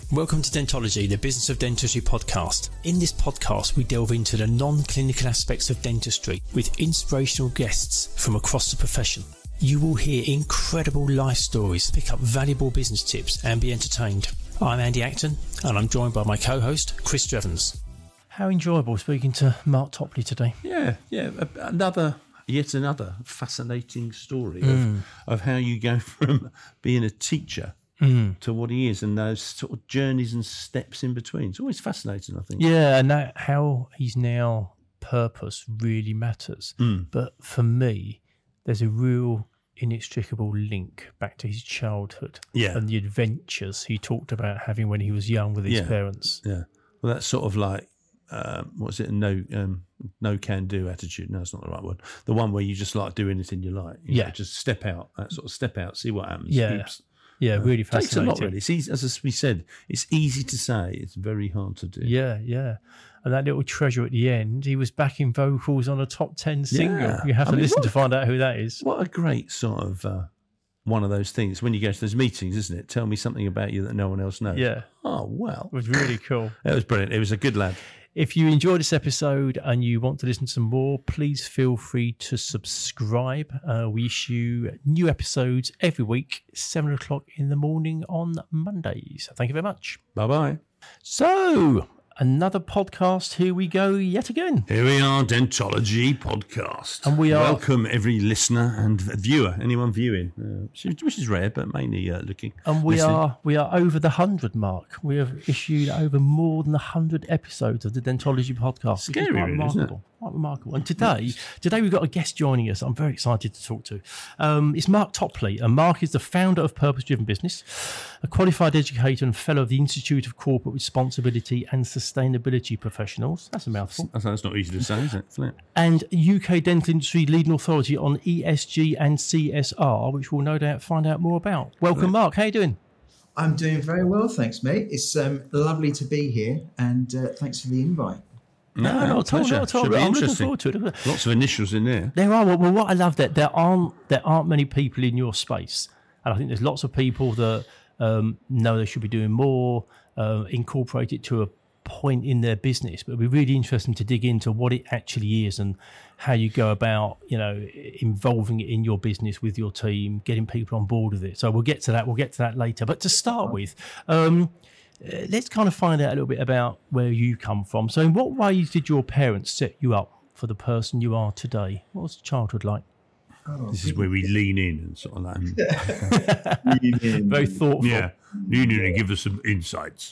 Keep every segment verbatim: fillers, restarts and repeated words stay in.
Welcome to Dentology, the Business of Dentistry podcast. In this podcast, we delve into the non-clinical aspects of dentistry with inspirational guests from across the profession. You will hear incredible life stories, pick up valuable business tips and be entertained. I'm Andy Acton and I'm joined by my co-host, Chris Drevens. How enjoyable speaking to Mark Topley today. Yeah, yeah, another, yet another fascinating story Mm. of, of how you go from being a teacher Mm. to what he is, and those sort of journeys and steps in between. It's always fascinating, I think. Yeah, and that, how he's now purpose really matters. Mm. But for me, there's a real inextricable link back to his childhood Yeah. and the adventures he talked about having when he was young with his Yeah. parents. Yeah, well, that's sort of like, um, what's it, a no um, no can do attitude. No, it's not the right word. The one where you just like do anything you like. You Yeah. know, just step out, that sort of step out, see what happens. Yeah. Oops. Yeah, really It takes a fascinating. lot, really. It's easy, as we said, it's easy to say, it's very hard to do. Yeah, yeah. And that little treasure at the end, he was backing vocals on a top ten single. Yeah. You have I to mean, listen what- to find out who that is. What a great sort of uh, one of those things. When you go to those meetings, isn't it? Tell me something about you that no one else knows. Yeah, Oh, well. it was really cool. That was brilliant. It was a good lad. If you enjoyed this episode and you want to listen to more, please feel free to subscribe. Uh, we issue new episodes every week, seven o'clock in the morning on Mondays. Thank you very much. Bye-bye. So, another podcast. Here we go yet again. Here we are, Dentology Podcast. And we are- Welcome every listener and viewer, anyone viewing, uh, which is- which is rare, but mainly uh, looking. And we listening. are we are over the hundred mark. We have issued over more than a hundred episodes of the Dentology podcast. which is Scary, quite really, isn't it? remarkable. Quite remarkable. And today, today we've got a guest joining us. I'm very excited to talk to. Um, it's Mark Topley, and Mark is the founder of Purpose Driven Business, a qualified educator and fellow of the Institute of Corporate Responsibility and Sustainability Professionals. That's a mouthful. That's, that's not easy to say, is it? Isn't it? And U K dental industry leading authority on E S G and C S R, which we'll no doubt find out more about. Welcome, Mark. How you doing? I'm doing very well, thanks, mate. It's um, lovely to be here, and uh, thanks for the invite. No, not at all, pleasure. not at all. Should be I'm looking interesting. forward to it. Lots of initials in there. There are. Well, what I love that there aren't there aren't many people in your space, and I think there's lots of people that um, know they should be doing more, uh, incorporate it to a point in their business. But it'd be really interesting to dig into what it actually is and how you go about, you know, involving it in your business with your team, getting people on board with it. So we'll get to that. We'll get to that later. But to start with. Um, Uh, let's kind of find out a little bit about where you come from. So in what ways did your parents set you up for the person you are today? What was childhood like? Oh, This is where we lean in and sort of like, Very thoughtful. yeah, lean in and give us some insights.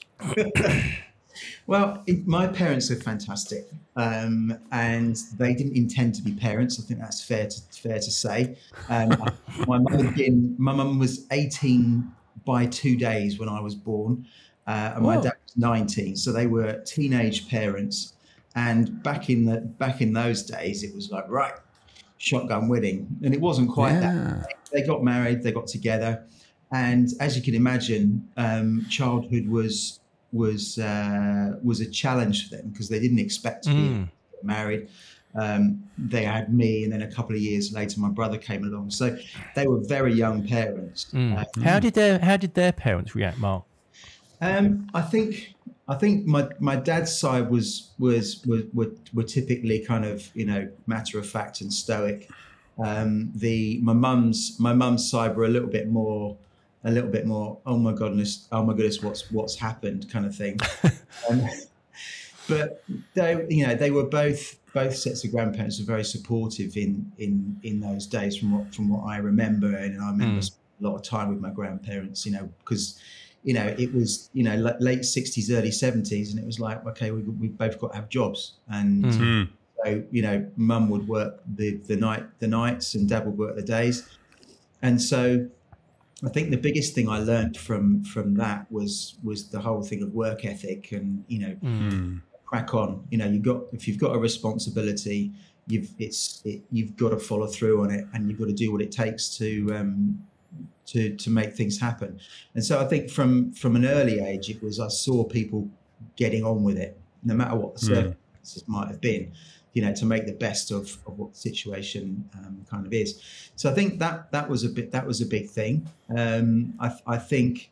Well, it, my parents are fantastic, um, and they didn't intend to be parents. I think that's fair to fair to say. Um, my mum had been, my mum was eighteen by two days when I was born, uh, and my Whoa. dad was nineteen. So they were teenage parents. And back in the back in those days, it was like, right, shotgun wedding, and it wasn't quite Yeah. that. They got married, they got together, and as you can imagine, um, childhood was was uh, was a challenge for them because they didn't expect to be Mm. married. Um, they had me, and then a couple of years later, my brother came along. So they were very young parents. Mm. Uh, How did their How did their parents react, Mark? um, I think I think my, my dad's side was was were, were were typically kind of, you know, matter of fact and stoic. Um, the my mum's my mum's side were a little bit more a little bit more oh my goodness oh my goodness what's what's happened kind of thing. um, but they you know they were both both sets of grandparents were very supportive in in in those days from what from what I remember, and I remember Mm. spending a lot of time with my grandparents, you know, because you know, it was, you know, l- late sixties, early seventies, and it was like, okay, we we both got to have jobs, and Mm. so you know, mum would work the the night the nights, and dad would work the days, and so I think the biggest thing I learned from from that was was the whole thing of work ethic, and you know, Mm. crack on. You know, you got if you've got a responsibility, you've it's it, you've got to follow through on it, and you've got to do what it takes to. Um, to to make things happen. And so I think from from an early age, it was I saw people getting on with it, no matter what the Mm. circumstances might have been, you know, to make the best of, of what the situation um, kind of is. So I think that that was a bit that was a big thing. Um, I, I think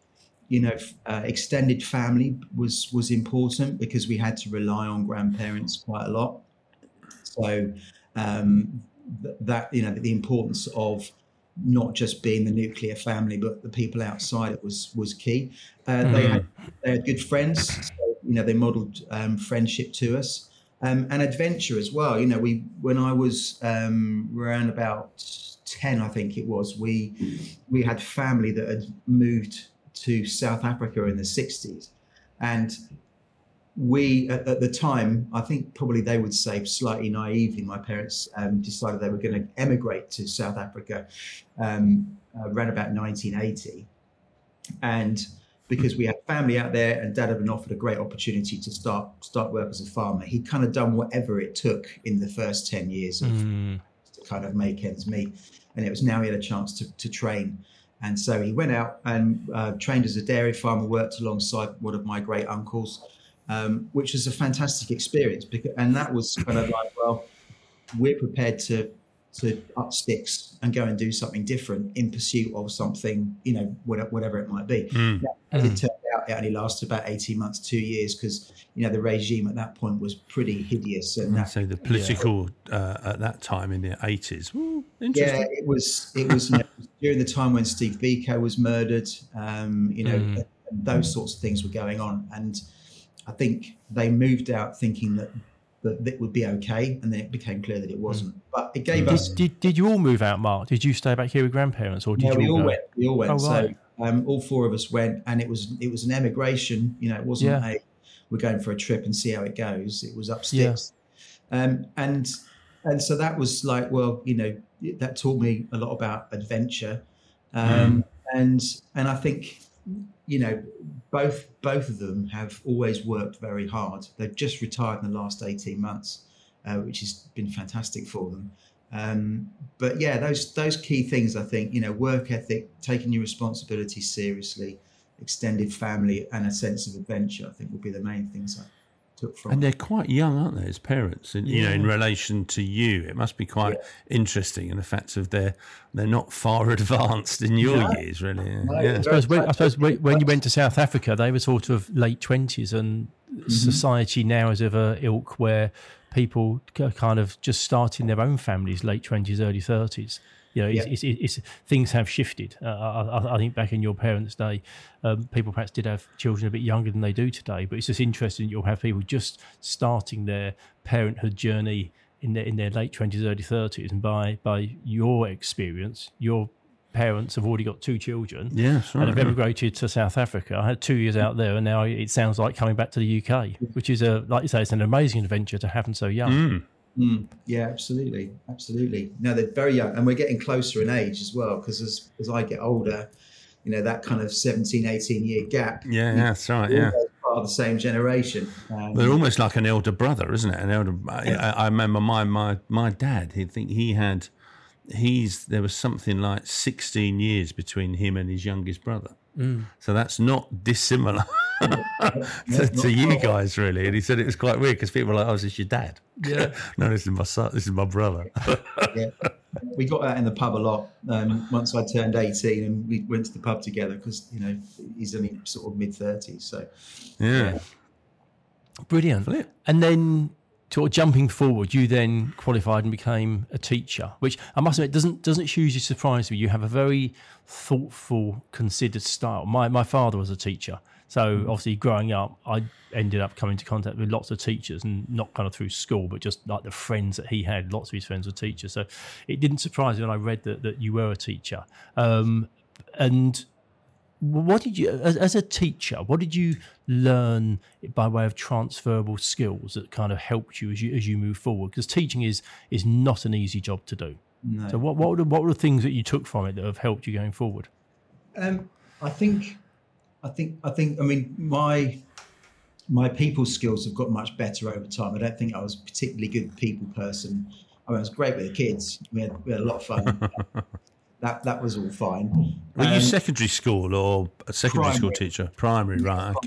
you know, uh, extended family was was important because we had to rely on grandparents quite a lot. So um, th- that, you know, the importance of not just being the nuclear family, but the people outside it was was key. Uh, mm-hmm. They had they had good friends, so, you know, they modelled um, friendship to us, um, and adventure as well. You know, we when I was um, around about ten, I think it was, we we had family that had moved to South Africa in the sixties, and we at, at the time, I think probably they would say slightly naively, my parents um, decided they were going to emigrate to South Africa um, uh, around about nineteen eighty, and because we had family out there and Dad had been offered a great opportunity to start start work as a farmer, he'd kind of done whatever it took in the first ten years of, mm. to kind of make ends meet, and it was now he had a chance to, to train. And so he went out and uh, trained as a dairy farmer, worked alongside one of my great uncles, um, which was a fantastic experience. Because, and that was kind of like, well, we're prepared to to up sticks and go and do something different in pursuit of something, you know, whatever it might be. Mm. Now, as it turned out, it only lasted about eighteen months, two years, because, you know, the regime at that point was pretty hideous. And that, so the political yeah. uh, at that time in the eighties, Ooh, interesting. Yeah, it was, it was you know, during the time when Steve Biko was murdered, um, you know, mm. and those sorts of things were going on. And I think they moved out thinking that that it would be okay, and then it became clear that it wasn't. But it gave did, us. Did Did you all move out, Mark? Did you stay back here with grandparents, or did no, you? we all all go? went. We all went. Oh, right. So um, all four of us went, and it was it was an emigration. You know, it wasn't yeah. a we're going for a trip and see how it goes. It was up sticks, yeah. um, and and so that was like, well, you know, that taught me a lot about adventure, um, mm. and and I think, you know, both both of them have always worked very hard. They've just retired in the last eighteen months. Uh, which has been fantastic for them. Um, but yeah, those those key things, I think, you know, work ethic, taking your responsibilities seriously, extended family, and a sense of adventure, I think, will be the main things I took from. And they're quite young, aren't they, as parents? And, you yeah. know, in relation to you, it must be quite yeah. interesting in the fact of they're they're not far advanced in your yeah. years, really. Yeah. No, yeah. I suppose, when, I suppose when, when you went to South Africa, they were sort of late twenties, and mm-hmm. society now is of a ilk where people are kind of just starting their own families, late twenties, early thirties. You know, it's, yeah. it's, it's, it's, things have shifted. Uh, I, I think back in your parents' day, um, people perhaps did have children a bit younger than they do today. But it's just interesting that you'll have people just starting their parenthood journey in their in their late twenties, early thirties, and by by your experience, your parents have already got two children yeah, sure, and have yeah. emigrated to South Africa. I had two years out there, and now it sounds like coming back to the U K, which is a, like you say, it's an amazing adventure to have them so young. Mm. Mm, yeah, absolutely, absolutely. No, they're very young, and we're getting closer in age as well, because as as I get older, you know, that kind of seventeen, eighteen year gap. Yeah, yeah, that's right. Yeah, part of the same generation. Um, they're almost like an elder brother, isn't it? An elder. I, I remember my my my dad. He think he had. He's there was something like sixteen years between him and his youngest brother. Mm. So that's not dissimilar to, to you guys, really. And he said it was quite weird because people were like, "Oh, is this your dad?" Yeah. No, this is my son. This is my brother. Yeah. We got out in the pub a lot um, once I turned eighteen, and we went to the pub together because, you know, he's only sort of mid thirties. So yeah, yeah. Brilliant. Brilliant. And then, sort of jumping forward, you then qualified and became a teacher, which I must admit doesn't doesn't hugely surprise me. You have a very thoughtful, considered style. My my father was a teacher, so obviously growing up, I ended up coming into contact with lots of teachers, and not kind of through school, but just like the friends that he had. Lots of his friends were teachers, so it didn't surprise me when I read that that you were a teacher. Um, and what did you, as, as a teacher, what did you learn by way of transferable skills that kind of helped you as you as you move forward? Because teaching is is not an easy job to do. No. So what what were, the, what were the things that you took from it that have helped you going forward? Um, I think, I think, I think. I mean, my my people skills have got much better over time. I don't think I was a particularly good people person. I mean, I was great with the kids. We had, we had a lot of fun. That that was all fine. Were um, you secondary school or a secondary primary. school teacher? Primary, right? Okay.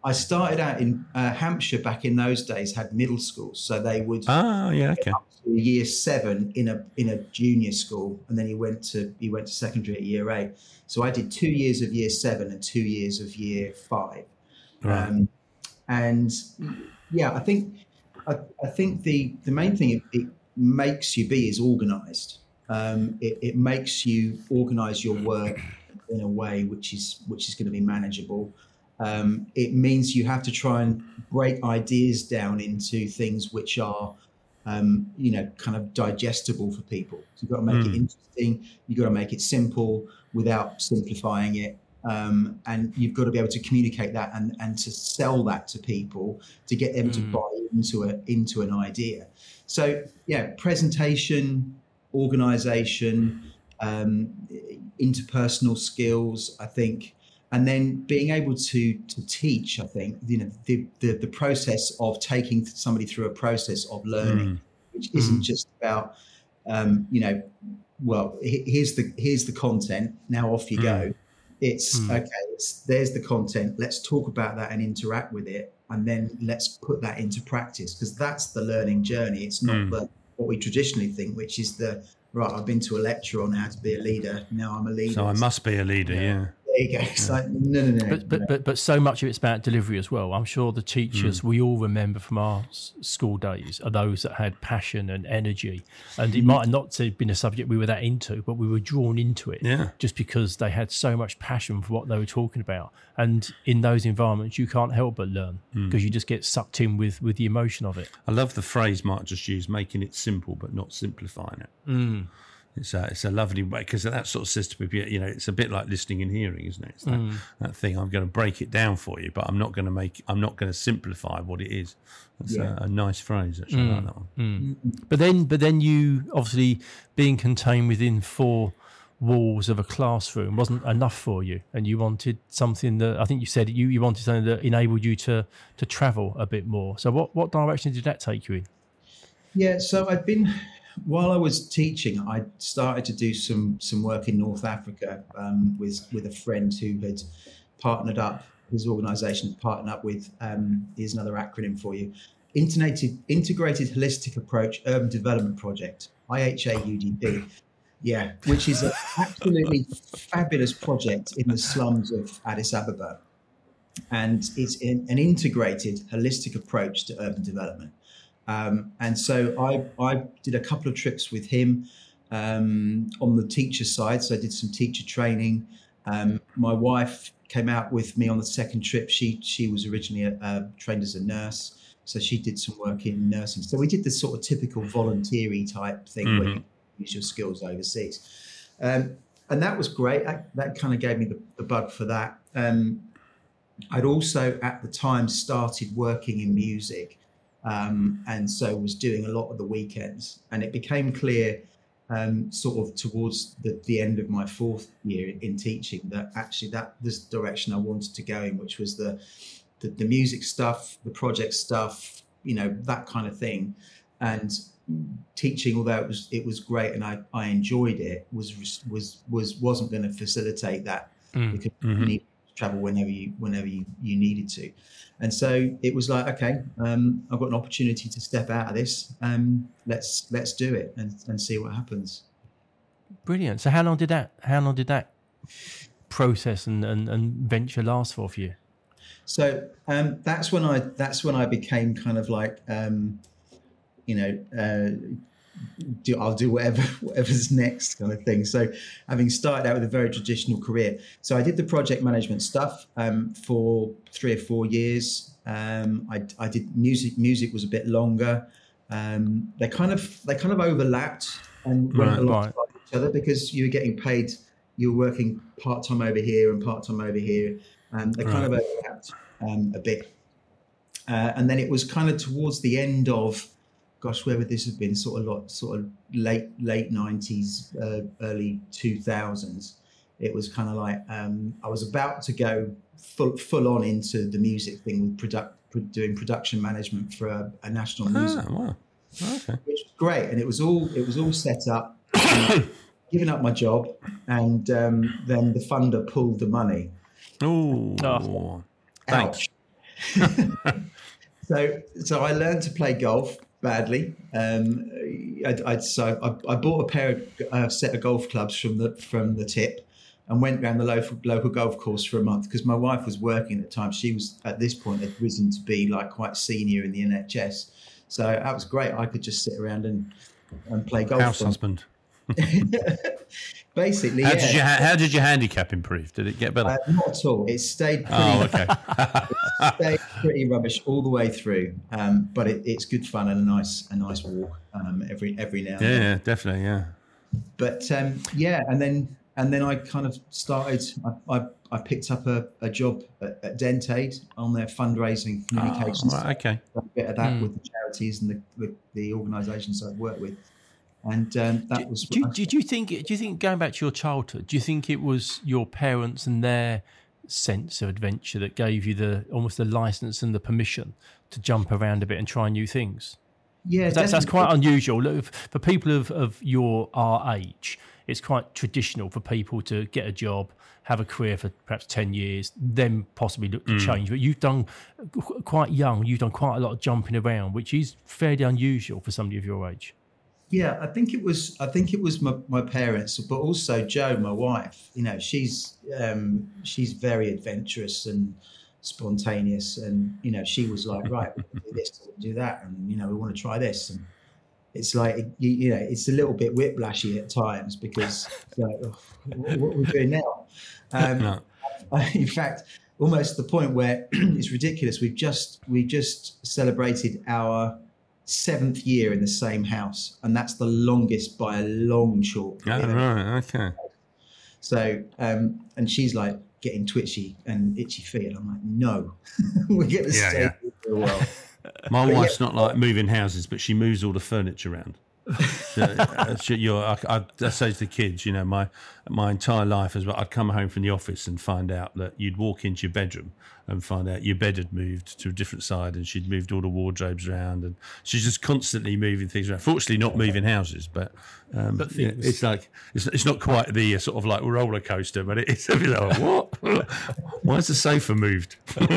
I started out in uh, Hampshire back in those days, had middle schools. So they would Ah, yeah, okay. up to year seven in a in a junior school, and then he went to he went to secondary at year eight. So I did two years of year seven and two years of year five. Right. Um, and yeah, I think I, I think the the main thing it, it makes you be is organized. Um, it, it makes you organize your work in a way which is which is going to be manageable. Um, it means you have to try and break ideas down into things which are, um, you know, kind of digestible for people. So you've got to make Mm. it interesting. You've got to make it simple without simplifying it. Um, and you've got to be able to communicate that and, and to sell that to people to get them to buy into a, into an idea. So yeah, presentation, organization, um, interpersonal skills, I think. And then being able to to teach, I think, you know, the, the, the process of taking somebody through a process of learning, Mm. which isn't Mm. just about, um, you know, well, he- here's the here's the content. Now off you go. It's Mm. okay. It's, there's the content. Let's talk about that and interact with it, and then let's put that into practice, because that's the learning journey. It's not Mm. the what we traditionally think, which is the right. I've been to a lecture on how to be a leader. Now I'm a leader. So I must be a leader, yeah. There you go. It's like, no, no, no. But, but no. but but so much of it's about delivery as well. I'm sure the teachers we all remember from our s- school days are those that had passion and energy, and it might have not have been a subject we were that into, but we were drawn into it Yeah. just because they had so much passion for what they were talking about. And in those environments, you can't help but learn because you just get sucked in with with the emotion of it. I love the phrase Mark just used, making it simple but not simplifying it. Mm. It's a, it's a lovely way, because that sort of says to people, you know, it's a bit like listening and hearing, isn't it? It's that, that thing, I'm going to break it down for you, but I'm not going to make, I'm not going to simplify what it is. That's Yeah. a, a nice phrase, actually. I like that one. But then, but then you obviously being contained within four walls of a classroom wasn't enough for you, and you wanted something that I think you said you, you wanted something that enabled you to to travel a bit more. So what what direction did that take you in? Yeah, so I'd been while I was teaching, I started to do some some work in North Africa um, with with a friend who had partnered up. His organisation had partnered up with. Um, here's another acronym for you: Integrated Integrated Holistic Approach Urban Development Project, I H A U D P. Yeah, which is an absolutely fabulous project in the slums of Addis Ababa, and it's in, an integrated holistic approach to urban development. Um, and so I, I did a couple of trips with him um, on the teacher side. So I did some teacher training. Um, my wife came out with me on the second trip. She she was originally uh, trained as a nurse, so she did some work in nursing. So we did this sort of typical voluntary type thing Mm-hmm. where you use your skills overseas. Um, and that was great. That, that kind of gave me the, the bug for that. Um, I'd also at the time started working in music. Um, and so was doing a lot of the weekends, and it became clear um, sort of towards the, the end of my fourth year in teaching that actually that this direction I wanted to go in, which was the, the, the music stuff, the project stuff, you know, that kind of thing. And teaching, although it was, it was great and I, I enjoyed it, was, was, was, wasn't going to facilitate that Mm. because Mhm. you need to travel whenever you, whenever you, you needed to. And so it was like, okay, um, I've got an opportunity to step out of this. Um, let's let's do it and, and see what happens. Brilliant. So how long did that how long did that process and, and, and venture last for for you? So um, that's when I that's when I became kind of like, um, you know, uh, do, I'll do whatever whatever's next kind of thing. So having started out with a very traditional career, so I did the project management stuff um, for three or four years. Um, I, I did music. Music was a bit longer. Um, they kind of they kind of overlapped and went Right, alongside right. each other because you were getting paid. You were working part time over here and part time over here, and they kind of overlapped um, a bit. Uh, and then it was kind of towards the end of, gosh, where would this have been? Sort of lot, sort of late late nineties, uh, early two thousands. It was kind of like um, I was about to go full full on into the music thing with product doing production management for a, a national music, Ah, wow. Okay. which was great, and it was all it was all set up. Giving up my job, and um, then the funder pulled the money. Ooh. Oh. Thanks. Ouch. so so I learned to play golf badly. Um, I, I, so I, I bought a pair of a set of golf clubs from the from the tip, and went around the local local golf course for a month because my wife was working at the time. She was at this point had risen to be like quite senior in the N H S, so that was great. I could just sit around and and play golf. House husband. Basically, how yeah. did you how did your handicap improve? Did it get better? Uh, not at all. It stayed pretty. Oh, okay. it stayed pretty rubbish all the way through. Um, but it, it's good fun and a nice a nice walk um, every every now and yeah, then. Yeah, definitely, yeah. But um, yeah, and then and then I kind of started. I I, I picked up a, a job at, at Dentaid on their fundraising communications. Oh, right, okay. A bit of that Mm. with the charities and the the, the organisations I've worked with. And um, that do, was. Do, did you think? Do you think going back to your childhood? Do you think it was your parents and their sense of adventure that gave you the almost the license and the permission to jump around a bit and try new things? Yeah, that's, that's definitely. quite unusual. Look, for people of, of your our age, it's quite traditional for people to get a job, have a career for perhaps ten years, then possibly look to Mm. change. But you've done quite young. You've done quite a lot of jumping around, which is fairly unusual for somebody of your age. Yeah, I think it was. I think it was my, my parents, but also Jo, my wife. You know, she's um, she's very adventurous and spontaneous, and you know, she was like, right, we'll do this, we'll do that, and you know, we want to try this, and it's like you, you know, it's a little bit whiplashy at times because like, oh, what, what are we doing now? Um, No. In fact, almost the point where it's ridiculous. We've just we just celebrated our seventh year in the same house, and that's the longest by a long chalk. Oh, right, okay. So, um, and she's like getting twitchy and itchy feet, and I'm like, no, we're going to Yeah, stay yeah. here for a while. My But wife's yeah. not like moving houses, but she moves all the furniture around. So, uh, she, you're, I, I, I say to the kids, you know, my my entire life is, I'd come home from the office and find out that you'd walk into your bedroom and find out your bed had moved to a different side, and she'd moved all the wardrobes around, and she's just constantly moving things around. Fortunately, not moving houses, but um, But yeah, things. it's like it's, it's not quite the uh, sort of like roller coaster, but it's a bit like, what? Why is the sofa moved?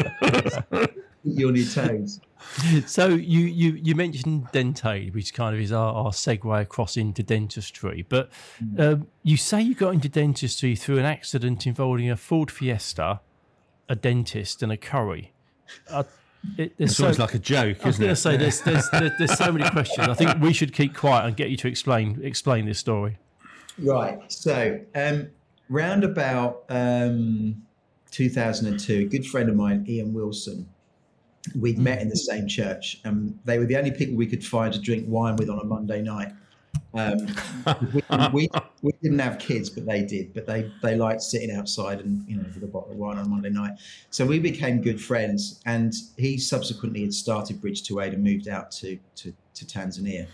You on your toes. So you, you, you mentioned Dentaid, which kind of is our, our segue across into dentistry. But um, you say you got into dentistry through an accident involving a Ford Fiesta, a dentist, and a curry. Uh, it, there's It's always so- like a joke, I was isn't going it? to say there's, there's there's there's so many questions. I think we should keep quiet and get you to explain explain this story. Right. So, um, round about um, two thousand two, a good friend of mine, Ian Wilson, we'd met in the same church, and they were the only people we could find to drink wine with on a Monday night. Um, we, we, we didn't have kids, but they did. But they they liked sitting outside and you know with a bottle of wine on Monday night. So we became good friends, and he subsequently had started Bridge to Aid and moved out to to, to Tanzania.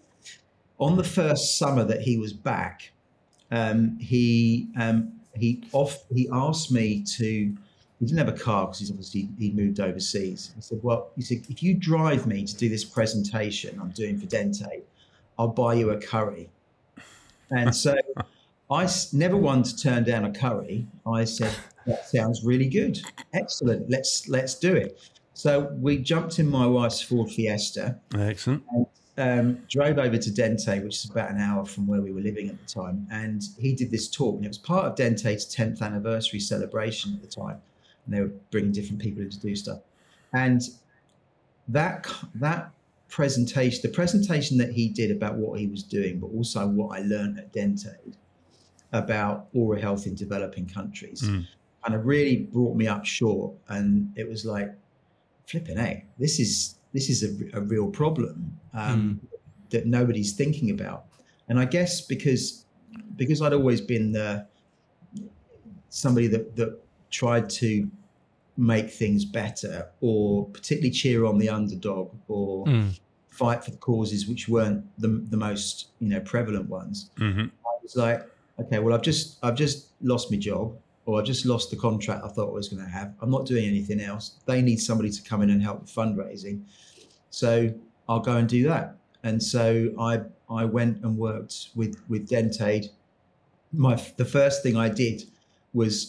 On the first summer that he was back, um, he um, he off he asked me to. He didn't have a car because he's obviously he moved overseas. He said, "Well, he said if you drive me to do this presentation I'm doing for Dentaid, I'll buy you a curry." And so I s- never one to turn down a curry. I said, "That sounds really good, excellent. Let's let's do it." So we jumped in my wife's Ford Fiesta. Excellent. Um, drove over to Dentaid, which is about an hour from where we were living at the time, and he did this talk, and it was part of Dentaid's tenth anniversary celebration at the time, and they were bringing different people in to do stuff. And that that presentation, the presentation that he did about what he was doing, but also what I learned at Dentaid about oral health in developing countries, Mm. kind of really brought me up short. And it was like, flipping heck, this is this is a, a real problem um, that nobody's thinking about. And I guess because because I'd always been the somebody that that tried to make things better, or particularly cheer on the underdog, or Mm. fight for the causes which weren't the the most you know prevalent ones. hmm I was like, okay, well, I've just I've just lost my job, or I just lost the contract I thought I was going to have. I'm not doing anything else. They need somebody to come in and help with fundraising, so I'll go and do that. And so I I went and worked with with Dentaid. My the first thing I did was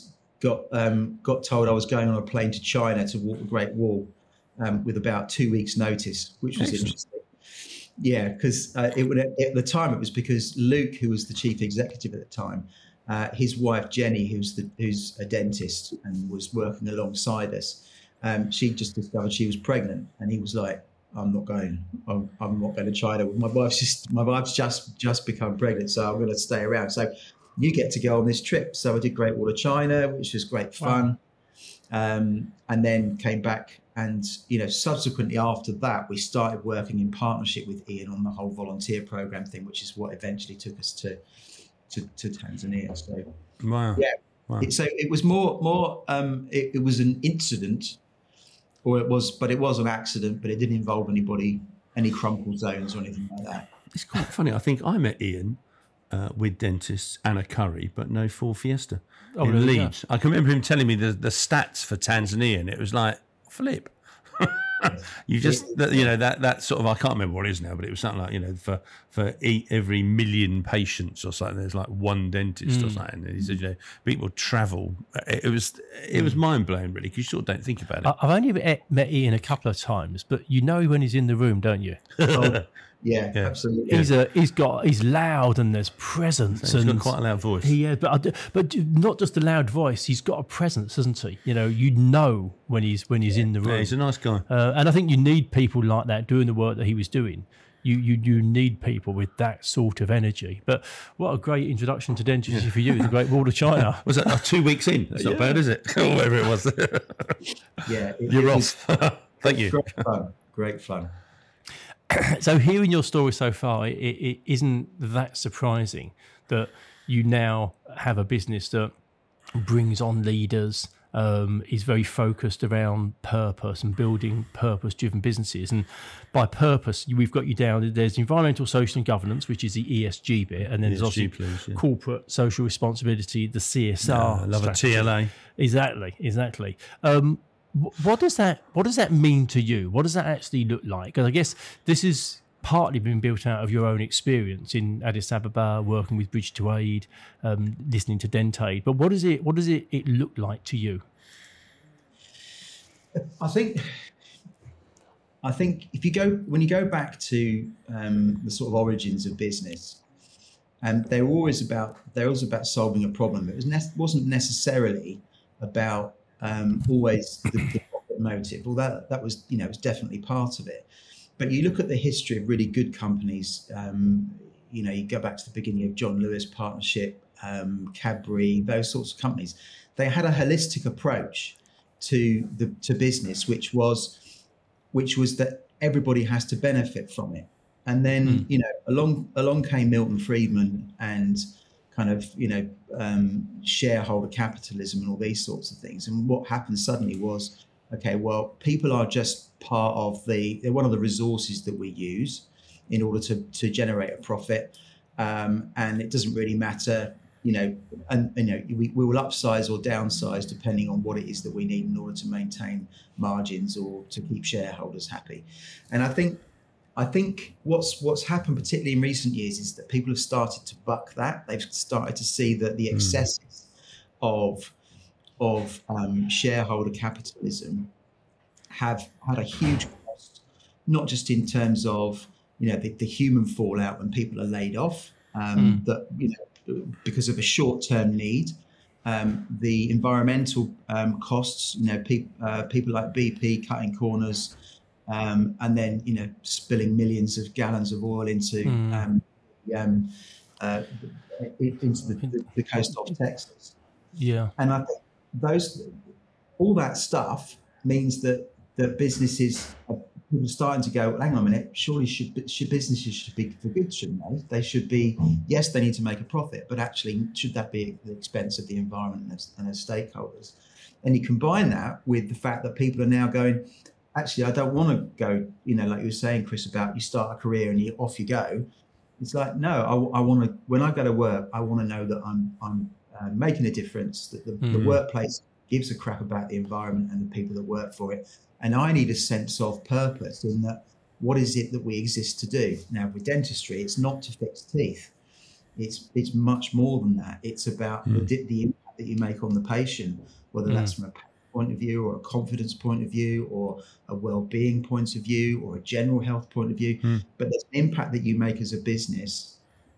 got um, got told I was going on a plane to China to walk the Great Wall um, with about two weeks' notice, which was Excellent. interesting. Yeah, because uh, it would at the time it was because Luke, who was the chief executive at the time, uh, his wife Jenny, who's the who's a dentist and was working alongside us, um, she just discovered she was pregnant, and he was like, "I'm not going. I'm, I'm not going to China. My wife's just my wife's just just become pregnant, so I'm going to stay around. So you get to go on this trip." So I did Great Wall of China, which was great fun, wow. um, and then came back. And, you know, subsequently after that, we started working in partnership with Ian on the whole volunteer program thing, which is what eventually took us to to, to Tanzania. So, wow. yeah. Wow. It, so it was more, more um, it, it was an incident, or it was, but it was an accident, but it didn't involve anybody, any crumple zones or anything like that. It's quite funny. I think I met Ian uh, with dentists and a curry, but no Ford Fiesta Oh, in really? Leeds. I can remember him telling me the, the stats for Tanzania, and it was like, flip. you just, you know, that that sort of, I can't remember what it is now, but it was something like, you know, for for eight, every million patients or something, there's like one dentist mm. or something. And he said, you know, people travel. It, it was it was mind blowing, really, because you sort of don't think about it. I've only met, met Ian a couple of times, but you know when he's in the room, don't you? Oh, yeah, yeah, absolutely. He's a he's got he's loud and there's presence. So he's and got quite a loud voice. Yeah, but I do, but not just a loud voice. He's got a presence, doesn't he? You know, you know when he's when he's yeah. in the room. Yeah, he's a nice guy. Uh, and I think you need people like that doing the work that he was doing. You you you need people with that sort of energy. But what a great introduction to dentistry yeah. for you, the Great Wall of China. Was that uh, two weeks in? That's not yeah. bad, is it? Whatever it was. yeah, it, you're it off. Thank you. Great fun. Great fun. So hearing your story so far, it, it isn't that surprising that you now have a business that brings on leaders, um, is very focused around purpose and building purpose-driven businesses. And by purpose, we've got you down. There's environmental, social, and governance, which is the E S G bit, and then E S G, there's obviously please, yeah. corporate social responsibility, the C S R. Yeah, I love strategy. a T L A. Exactly, exactly. Um, What does that What does that mean to you? What does that actually look like? Because I guess this is partly been built out of your own experience in Addis Ababa, working with Bridge to Aid, um, listening to Dentaid. But what does it What does it, it look like to you? I think I think if you go when you go back to um, the sort of origins of business, and they're always about they're always about solving a problem. It was ne- wasn't necessarily about Um, always the, the profit motive, although that, that was, you know, was definitely part of it. But you look at the history of really good companies, um, you know, you go back to the beginning of John Lewis Partnership, um, Cadbury, those sorts of companies. They had a holistic approach to the to business, which was, which was that everybody has to benefit from it. And then, mm. you know, along along came Milton Friedman and kind of, you know, um, shareholder capitalism and all these sorts of things. And what happened suddenly was, okay, well, people are just part of the, they're one of the resources that we use in order to, to generate a profit. Um, and it doesn't really matter, you know, and, you know, we, we will upsize or downsize depending on what it is that we need in order to maintain margins or to keep shareholders happy. And I think, I think what's what's happened, particularly in recent years, is that people have started to buck that. They've started to see that the excesses mm. of of um, shareholder capitalism have had a huge cost, not just in terms of, you know, the, the human fallout when people are laid off, um, mm. that, you know, because of a short-term need, um, the environmental um, costs, you know, pe- uh, people like B P cutting corners. Um, and then, you know, spilling millions of gallons of oil into mm. um, um, uh, into the, the, the coast of Texas. Yeah, and I think those all that stuff means that that businesses are people are starting to go, hang on a minute, surely should, should businesses should be for good, shouldn't they? They should be. Yes, they need to make a profit, but actually, should that be at the expense of the environment and their, and their stakeholders? And you combine that with the fact that people are now going, actually, I don't want to go, you know, like you were saying, Chris, about you start a career and you off you go. It's like, no, I, I want to, when I go to work, I want to know that I'm I'm uh, making a difference, that the, mm. the workplace gives a crap about the environment and the people that work for it. And I need a sense of purpose in that, what is it that we exist to do? Now, with dentistry, it's not to fix teeth. It's it's much more than that. It's about mm. the, the impact impact that you make on the patient, whether mm. that's from a point of view or a confidence point of view or a well-being point of view or a general health point of view, mm. but there's an impact that you make as a business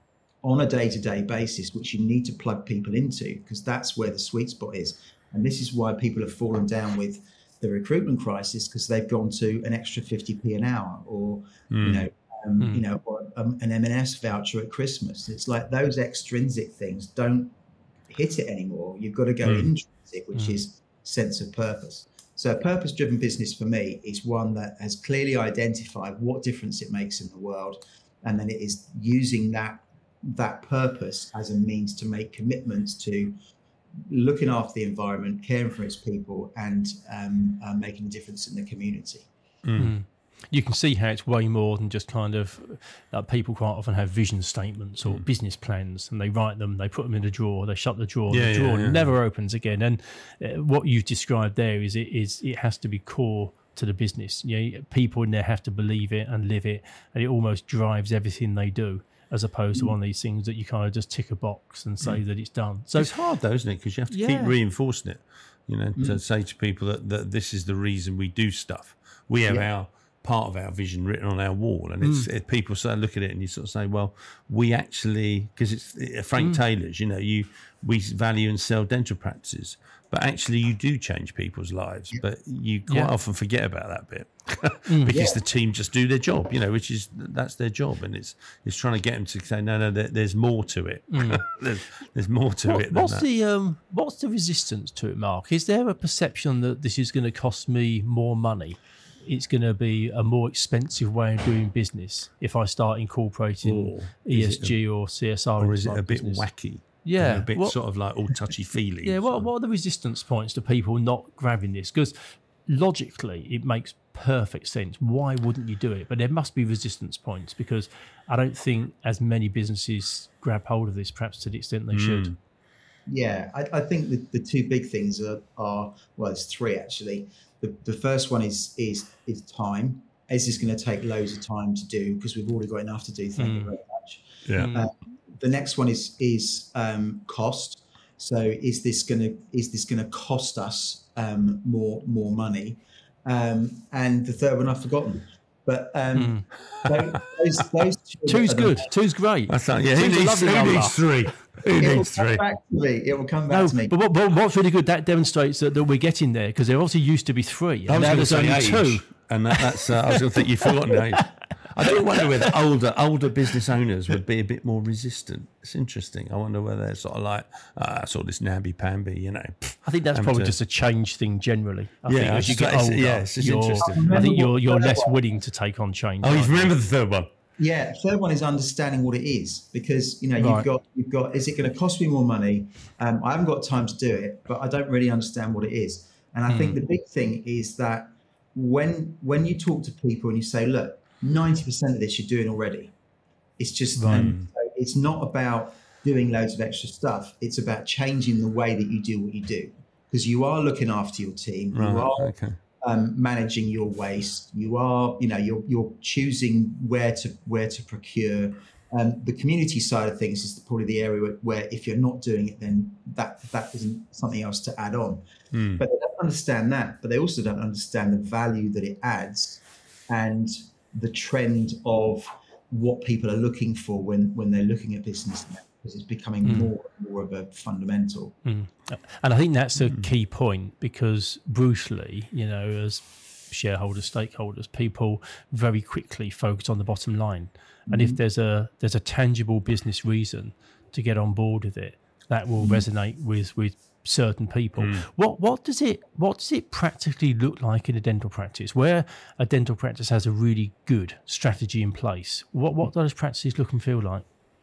on a day-to-day basis, which you need to plug people into, because that's where the sweet spot is. And this is why people have fallen down with the recruitment crisis, because they've gone to an extra fifty p an hour, or mm. you know, um, mm. you know, or um, an M and S voucher at Christmas. It's like those extrinsic things don't hit it anymore. You've got to go mm. intrinsic, which mm. is sense of purpose. So a purpose-driven business for me is one that has clearly identified what difference it makes in the world, and then it is using that that purpose as a means to make commitments to looking after the environment, caring for its people, and um, uh, making a difference in the community. Mm. You can see how it's way more than just kind of uh, people quite often have vision statements or mm. business plans, and they write them, they put them in a drawer, they shut the drawer, yeah, the drawer yeah, yeah. never opens again. And uh, what you've described there is it is it has to be core to the business. You know, people in there have to believe it and live it, and it almost drives everything they do, as opposed to one of these things that you kind of just tick a box and say mm. that it's done. So it's hard though, isn't it? Because you have to yeah. keep reinforcing it, you know, mm. to say to people that, that this is the reason we do stuff. We have yeah. our part of our vision written on our wall, and it's mm. it, people sort of look at it and you sort of say, well, we actually, because it's it, Frank mm. Taylor's, you know, you we value and sell dental practices, but actually you do change people's lives, yeah. but you quite yeah. often forget about that bit mm. because yeah. the team just do their job, you know, which is that's their job, and it's it's trying to get them to say no, no, there, there's more to it. Mm. there's, there's more to what, it. Than what's that. the um what's the resistance to it, Mark? Is there a perception that this is going to cost me more money? It's going to be a more expensive way of doing business if I start incorporating or E S G a, or C S R, or is it a bit business. wacky? Yeah, and a bit what, sort of like all touchy-feely. Yeah, what, what are the resistance points to people not grabbing this? Because logically, it makes perfect sense. Why wouldn't you do it? But there must be resistance points, because I don't think as many businesses grab hold of this, perhaps to the extent they mm. should. Yeah, I, I think the, the two big things are, are well, there's three actually. The, the first one is is is time. Is this going to take loads of time to do, because we've already got enough to do? Thank mm. you very much. Yeah. Uh, the next one is is um, cost. So is this going to is this going to cost us um, more more money? Um, and the third one I've forgotten. But um, mm. those, those two two's good. The, two's great. That's not, yeah, who needs, who needs three? Who it needs will three? Come back to me. It will come back no, to me. But what, what, what's really good, that demonstrates that, that we're getting there, because there obviously used to be three. And now there's only age, two. And that, that's, uh, I was going to think you've forgotten age. I do wonder whether older older business owners would be a bit more resistant. It's interesting. I wonder whether they're sort of like, ah, uh, sort of this namby-pamby, you know. I think that's probably to, just a change thing generally. I yeah, think as you get older, yeah, it's just interesting. I think you're you're less willing to take on change. Oh, you remember the third one? Yeah, the third one is understanding what it is, because you know right. you've got you've got. Is it going to cost me more money? Um, I haven't got time to do it, but I don't really understand what it is. And I mm. think the big thing is that when when you talk to people and you say, look, ninety percent of this you're doing already. It's just, right. um, it's not about doing loads of extra stuff. It's about changing the way that you do what you do, because you are looking after your team. Right. You are okay. um, managing your waste. You are, you know, you're you're choosing where to where to procure. Um, the community side of things is probably the area where, where if you're not doing it, then that that isn't something else to add on. Mm. But they don't understand that. But they also don't understand the value that it adds, and the trend of what people are looking for when, when they're looking at business now, because it's becoming mm. more and more of a fundamental. Mm. And I think that's a mm. key point, because brutally, you know, as shareholders, stakeholders, people very quickly focus on the bottom line. And mm. if there's a there's a tangible business reason to get on board with it, that will mm. resonate with with certain people. Mm. What what does it what does it practically look like in a dental practice, where a dental practice has a really good strategy in place? What what do those practices look and feel like?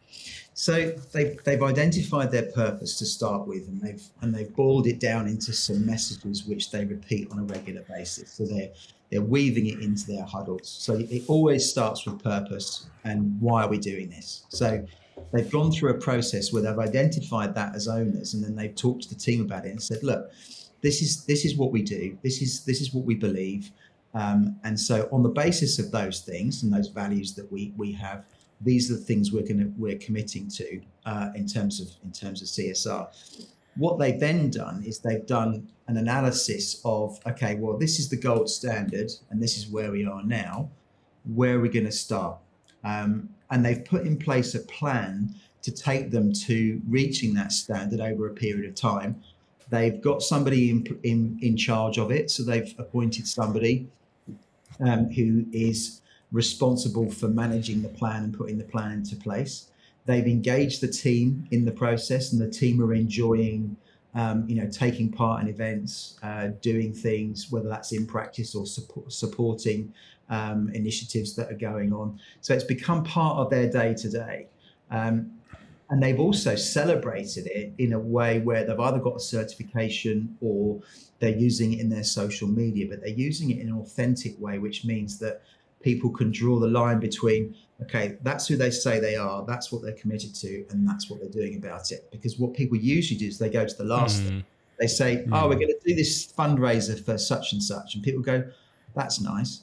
So they've they've identified their purpose to start with, and they've and they've boiled it down into some messages which they repeat on a regular basis. So they're they're weaving it into their huddles. So it always starts with purpose and why are we doing this? So they've gone through a process where they've identified that as owners, and then they've talked to the team about it and said, look, this is this is what we do. This is this is what we believe. Um, and so on the basis of those things and those values that we we have, these are the things we're going to we're committing to uh, in terms of in terms of C S R. what they've then done is they've done an analysis of, okay, well, this is the gold standard and this is where we are now. Where are we going to start? Um, and they've put in place a plan to take them to reaching that standard over a period of time. They've got somebody in in, in charge of it. So they've appointed somebody um, who is responsible for managing the plan and putting the plan into place. They've engaged the team in the process, and the team are enjoying, um, you know, taking part in events, uh, doing things, whether that's in practice or support, supporting um, initiatives that are going on. So it's become part of their day to day. Um, and they've also celebrated it in a way where they've either got a certification or they're using it in their social media, but they're using it in an authentic way, which means that people can draw the line between, okay, that's who they say they are, that's what they're committed to, and that's what they're doing about it. Because what people usually do is they go to the last mm. thing. They say, mm. oh, we're going to do this fundraiser for such and such. And people go, that's nice.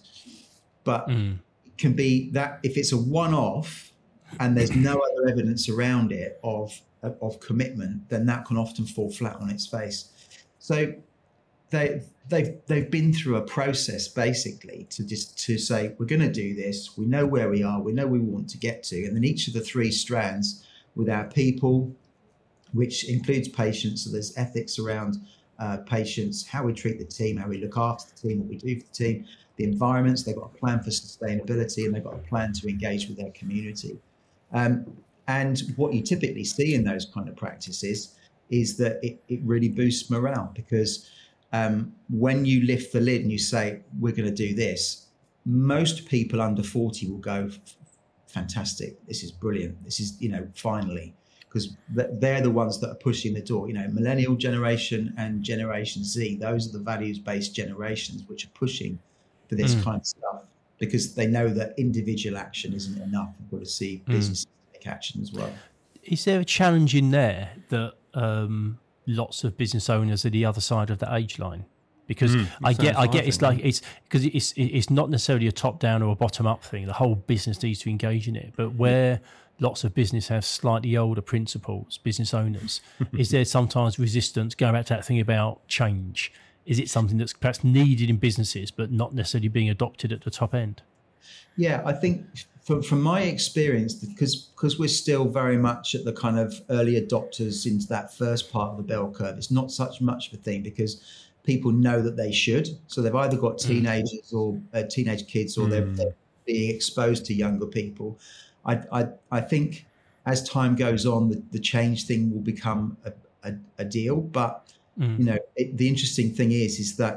But mm. it can be that if it's a one-off and there's no other evidence around it of, of commitment, then that can often fall flat on its face. So they, they've they've been through a process basically to just to say, we're going to do this. We know where we are. We know where we want to get to. And then each of the three strands with our people, which includes patients. So there's ethics around uh, patients, how we treat the team, how we look after the team, what we do for the team, the environments. They've got a plan for sustainability, and they've got a plan to engage with their community. Um, and what you typically see in those kind of practices is that it, it really boosts morale, because Um, when you lift the lid and you say, we're going to do this, most people under forty will go, fantastic, this is brilliant, this is, you know, finally, because they're the ones that are pushing the door. You know, millennial generation and Generation Z, those are the values-based generations which are pushing for this mm. kind of stuff, because they know that individual action isn't enough. We've got to see businesses mm. take action as well. Is there a challenge in there that um lots of business owners are the other side of the age line? Because mm, I get, I get, it's like it's because it's it's not necessarily a top down or a bottom up thing. The whole business needs to engage in it. But where lots of business have slightly older principals, business owners, is there sometimes resistance? Going back to that thing about change, is it something that's perhaps needed in businesses but not necessarily being adopted at the top end? Yeah, I think from from my experience, because because we're still very much at the kind of early adopters into that first part of the bell curve, it's not such much of a thing, because people know that they should. So they've either got teenagers mm. or uh, teenage kids, or mm. they're, they're being exposed to younger people. I I, I think as time goes on, the, the change thing will become a, a, a deal. But mm. you know, it, the interesting thing is is that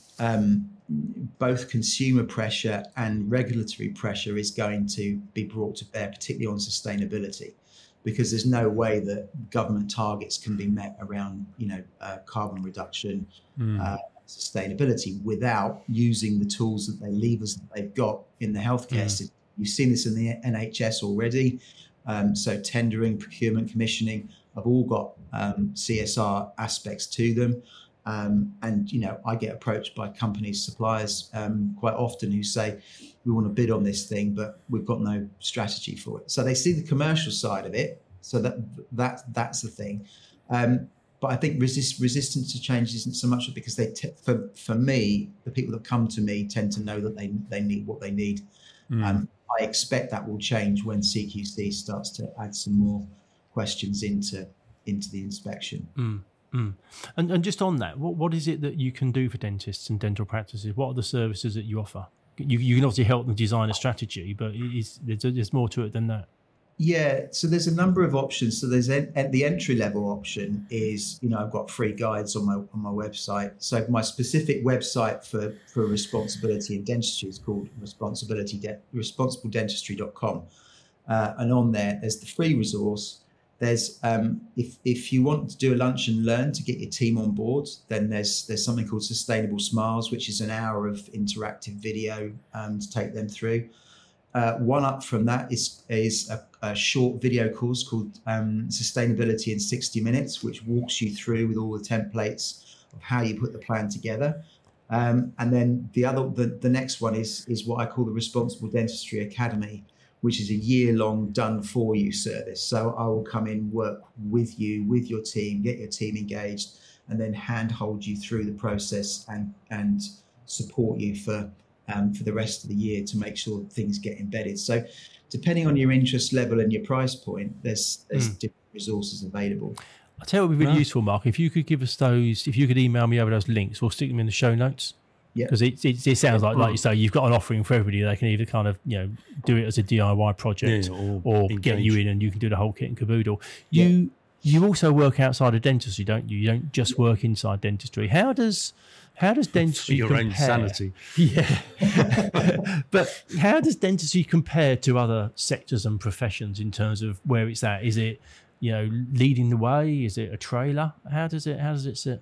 um, both consumer pressure and regulatory pressure is going to be brought to bear, particularly on sustainability, because there's no way that government targets can be met around, you know, uh, carbon reduction, mm. uh, sustainability, without using the tools that they levers that they've got in the healthcare mm. system. You've seen this in the N H S already. Um, so tendering, procurement, commissioning have all got um, C S R aspects to them. Um, and, you know, I get approached by companies, suppliers um, quite often who say, we want to bid on this thing, but we've got no strategy for it. So they see the commercial side of it. So that that that's the thing. Um, but I think resist, resistance to change isn't so much because they, t- for, for me, the people that come to me tend to know that they, they need what they need. Mm. Um, I expect that will change when C Q C starts to add some more questions into, into the inspection. Mm. Mm. And and just on that, what what is it that you can do for dentists and dental practices? What are the services that you offer? You you can obviously help them design a strategy, but it's, there's, there's more to it than that. Yeah, so there's a number of options. So there's en- at the entry level option is, you know, I've got free guides on my on my website. So my specific website for for responsibility in dentistry is called responsibility de- responsible dentistry dot com, uh, and on there there's the free resource. There's um, if if you want to do a lunch and learn to get your team on board, then there's there's something called Sustainable Smiles, which is an hour of interactive video um, to take them through. Uh, one up from that is is a, a short video course called um, Sustainability in sixty minutes, which walks you through with all the templates of how you put the plan together. Um, and then the other the, the next one is is what I call the Responsible Dentistry Academy, which is a year-long done-for-you service. So I will come in, work with you, with your team, get your team engaged, and then handhold you through the process and and support you for um, for the rest of the year to make sure things get embedded. So depending on your interest level and your price point, there's there's mm. different resources available. I'll tell you what would be really useful, Mark. If you could give us those, if you could email me over those links, we'll stick them in the show notes. Yeah, because it, it it sounds like, like you say, you've got an offering for everybody. They can either kind of, you know, do it as a D I Y project, yeah, or, or get you in and you can do the whole kit and caboodle. You yeah. you also work outside of dentistry, don't you? You don't just yeah. work inside dentistry. How does how does dentistry for your compare? own sanity? Yeah, but how does dentistry compare to other sectors and professions in terms of where it's at? Is it, you know, leading the way? Is it a trailer? How does it how does it sit?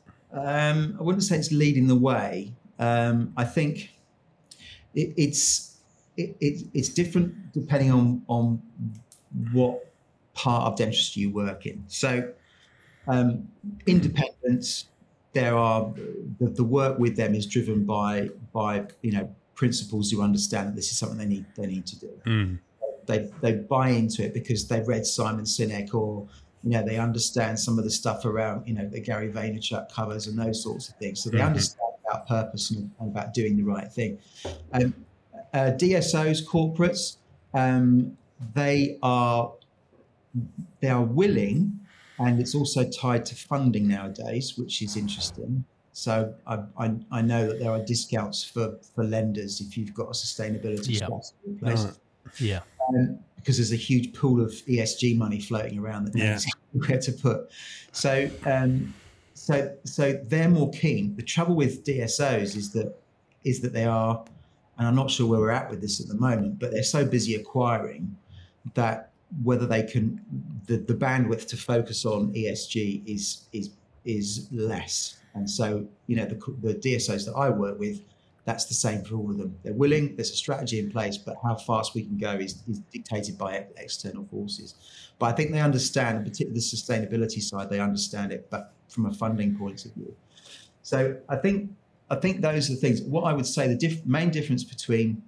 Um, I wouldn't say it's leading the way. Um, I think it, it's it, it, it's different depending on on what part of dentistry you work in. So, um, independents, there are the, the work with them is driven by by you know principals who understand that this is something they need they need to do. Mm. They they buy into it because they've read Simon Sinek, or you know, they understand some of the stuff around, you know, the Gary Vaynerchuk covers and those sorts of things. So they mm-hmm. understand about purpose and, and about doing the right thing. Um, uh, D S Os, corporates, um, they are they are willing, and it's also tied to funding nowadays, which is interesting. So I, I, I know that there are discounts for, for lenders if you've got a sustainability yeah. strategy in place. Right. Yeah. Um, because there's a huge pool of E S G money floating around that knows yeah. where to put. So, um, so, so they're more keen. The trouble with D S Os is that is that they are, and I'm not sure where we're at with this at the moment, but they're so busy acquiring that whether they can, the, the bandwidth to focus on E S G is is is less. And so, you know, the, the D S Os that I work with, that's the same for all of them. They're willing, there's a strategy in place, but how fast we can go is, is dictated by external forces. But I think they understand, particularly the sustainability side, they understand it, but from a funding point of view. So I think I think those are the things. What I would say the diff- main difference between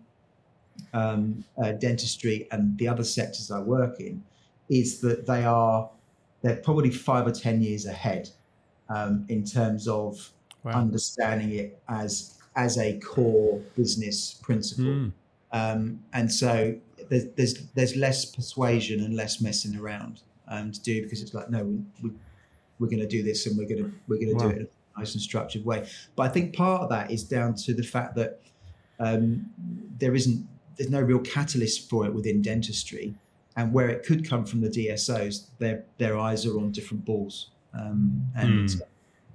um, uh, dentistry and the other sectors I work in is that they are, they're probably five or ten years ahead um, in terms of wow. understanding it as as a core business principle. Mm. Um, and so there's, there's there's less persuasion and less messing around um, to do, because it's like, no, we, we, we're going to do this and we're going to we're going to wow. do it in a nice and structured way. But I think part of that is down to the fact that um, there isn't there's no real catalyst for it within dentistry, and where it could come from the D S Os, their their eyes are on different balls, um, and mm.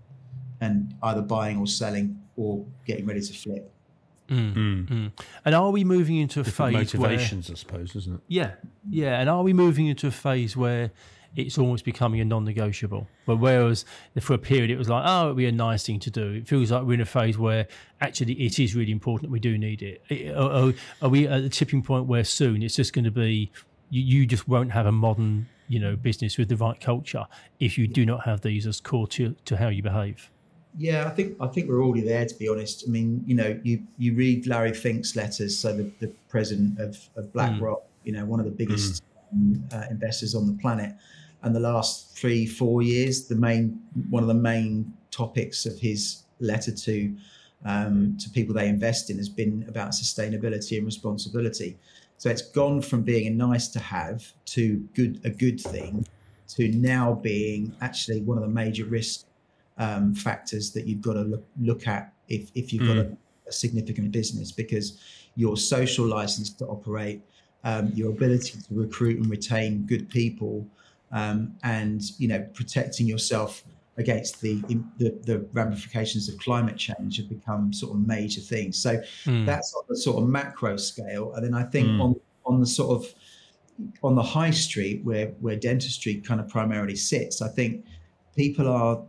and either buying or selling or getting ready to flip. Mm, mm. Mm. And are we moving into a Different phase motivations, where, I suppose, isn't it? Yeah, yeah. And are we moving into a phase where it's almost becoming a non-negotiable? But whereas for a period it was like, oh, it'd be a nice thing to do. It feels like we're in a phase where actually it is really important. We do need it. it are, are we at the tipping point where soon it's just going to be, you, you just won't have a modern, you know, business with the right culture if you do not have these as core to, to how you behave? Yeah, I think I think we're already there, to be honest. I mean, you know, you, you read Larry Fink's letters, so the, the president of, of BlackRock, mm. you know, one of the biggest mm. um, uh, investors on the planet, and the last three, four years, the main one of the main topics of his letter to um, to people they invest in has been about sustainability and responsibility. So it's gone from being a nice to have to good a good thing to now being actually one of the major risks Um, factors that you've got to look, look at if, if you've got mm. a, a significant business, because your social license to operate, um, your ability to recruit and retain good people, um, and you know protecting yourself against the, the the ramifications of climate change have become sort of major things. So mm. that's on the sort of macro scale, and then I think mm. on on the sort of on the high street where where dentistry kind of primarily sits, I think people are.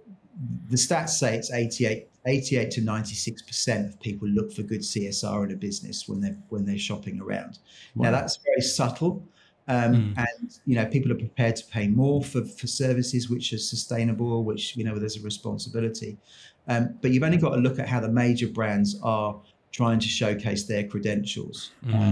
The stats say it's eighty-eight, eighty-eight to ninety-six percent of people look for good C S R in a business when they're when they're shopping around. Wow. Now that's very subtle, um, mm. and you know people are prepared to pay more for, for services which are sustainable, which you know there's a responsibility. Um, but you've only got to look at how the major brands are trying to showcase their credentials. Mm. Um,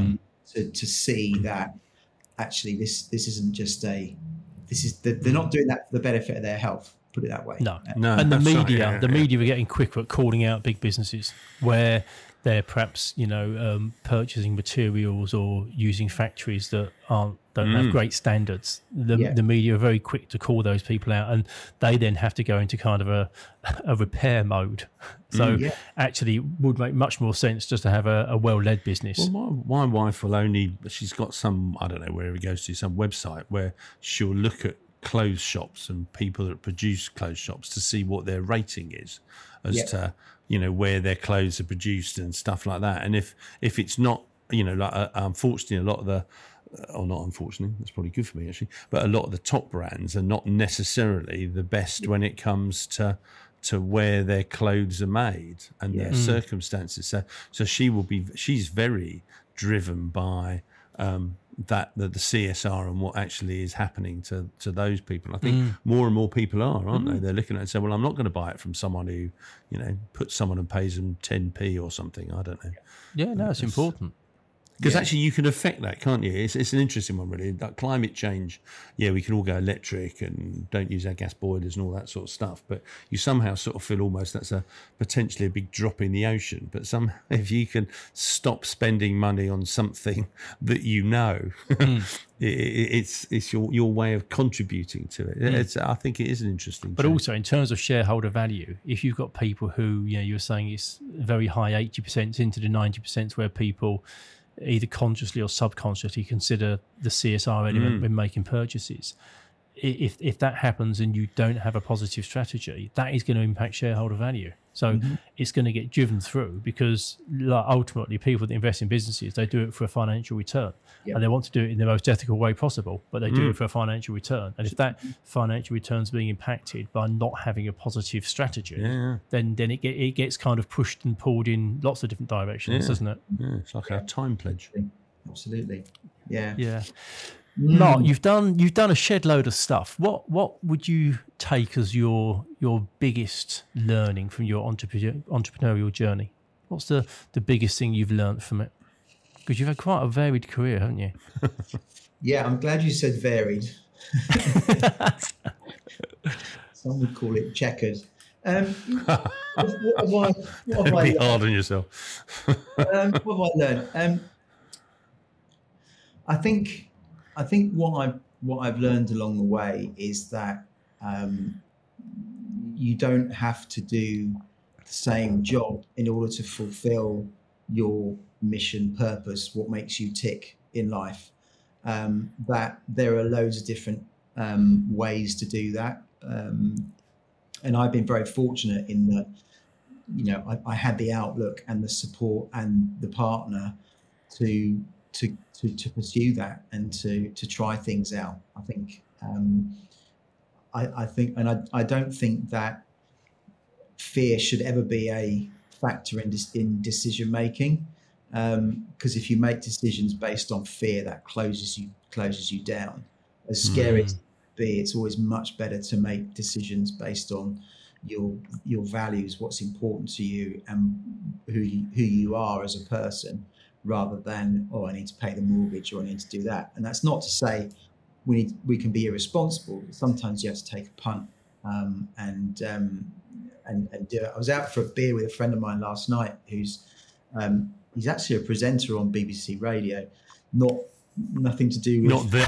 to to see that actually this this isn't just a this is they're not doing that for the benefit of their health. Put it that way. No, no. And the media, right, yeah, the yeah. media are getting quicker at calling out big businesses where they're perhaps, you know, um, purchasing materials or using factories that aren't don't Mm. have great standards. The, Yeah. the media are very quick to call those people out, and they then have to go into kind of a, a repair mode. So Mm, yeah. actually, it would make much more sense just to have a, a well-led business. Well, my, my wife will only, she's got some, I don't know, wherever he goes to, some website where she'll look at clothes shops and people that produce clothes shops to see what their rating is as Yeah. to, you know, where their clothes are produced and stuff like that. And if, if it's not, you know, like uh, unfortunately, a lot of the, or not unfortunately, that's probably good for me actually, but a lot of the top brands are not necessarily the best when it comes to to where their clothes are made and their Yeah. circumstances. So so she will be she's very driven by um, that the, the C S R and what actually is happening to to those people. I think Mm. more and more people are, aren't they? They're looking at it and say, well, I'm not going to buy it from someone who, you know, puts someone and pays them ten p or something. I don't know. Yeah, no, it's important. Because Yeah. actually you can affect that, can't you? It's, it's an interesting one, really. Like climate change, yeah, we can all go electric and don't use our gas boilers and all that sort of stuff. But you somehow sort of feel almost that's a potentially a big drop in the ocean. But somehow if you can stop spending money on something that you know, Mm. it, it, it's it's your, your way of contributing to it. It's, I think it is an interesting But change. also in terms of shareholder value, if you've got people who, you know, you're saying it's very high, eighty percent into the ninety percent where people either consciously or subconsciously consider the C S R element Mm. when making purchases. I- If if that happens and you don't have a positive strategy, that is going to impact shareholder value. So it's going to get driven through because like, ultimately people that invest in businesses, they do it for a financial return. Yeah. And they want to do it in the most ethical way possible, but they do Mm. it for a financial return. And if that financial return is being impacted by not having a positive strategy, Yeah, then then it get, it gets kind of pushed and pulled in lots of different directions, Yeah. doesn't it? yeah, it's like our time pledge. Absolutely. Yeah. Yeah. Mm. Mark, you've done you've done a shed load of stuff. What what would you take as your your biggest learning from your entrepreneur, entrepreneurial journey? What's the, the biggest thing you've learned from it? Because you've had quite a varied career, haven't you? Yeah, I'm glad you said varied. Some would call it checkered. Um, what, what have I, what have I Be learned? hard on yourself. um, what have I learned? Um, I think I think what I what I've learned along the way is that um, you don't have to do the same job in order to fulfill your mission, purpose, what makes you tick in life. Um, that there are loads of different um, ways to do that, um, and I've been very fortunate in that. You know, I, I had the outlook and the support and the partner to to to, to pursue that and to to try things out. I think um, I, I think, and I, I don't think that fear should ever be a factor in in decision making, because um, if you make decisions based on fear, that closes you closes you down. As scary Mm. as it be, it's always much better to make decisions based on your your values, what's important to you, and who you, who you are as a person, rather than, oh, I need to pay the mortgage or I need to do that. And that's not to say we need, we can be irresponsible. Sometimes you have to take a punt um, and um, and and do it. I was out for a beer with a friend of mine last night who's um, he's actually a presenter on B B C Radio, not nothing to do with Not there.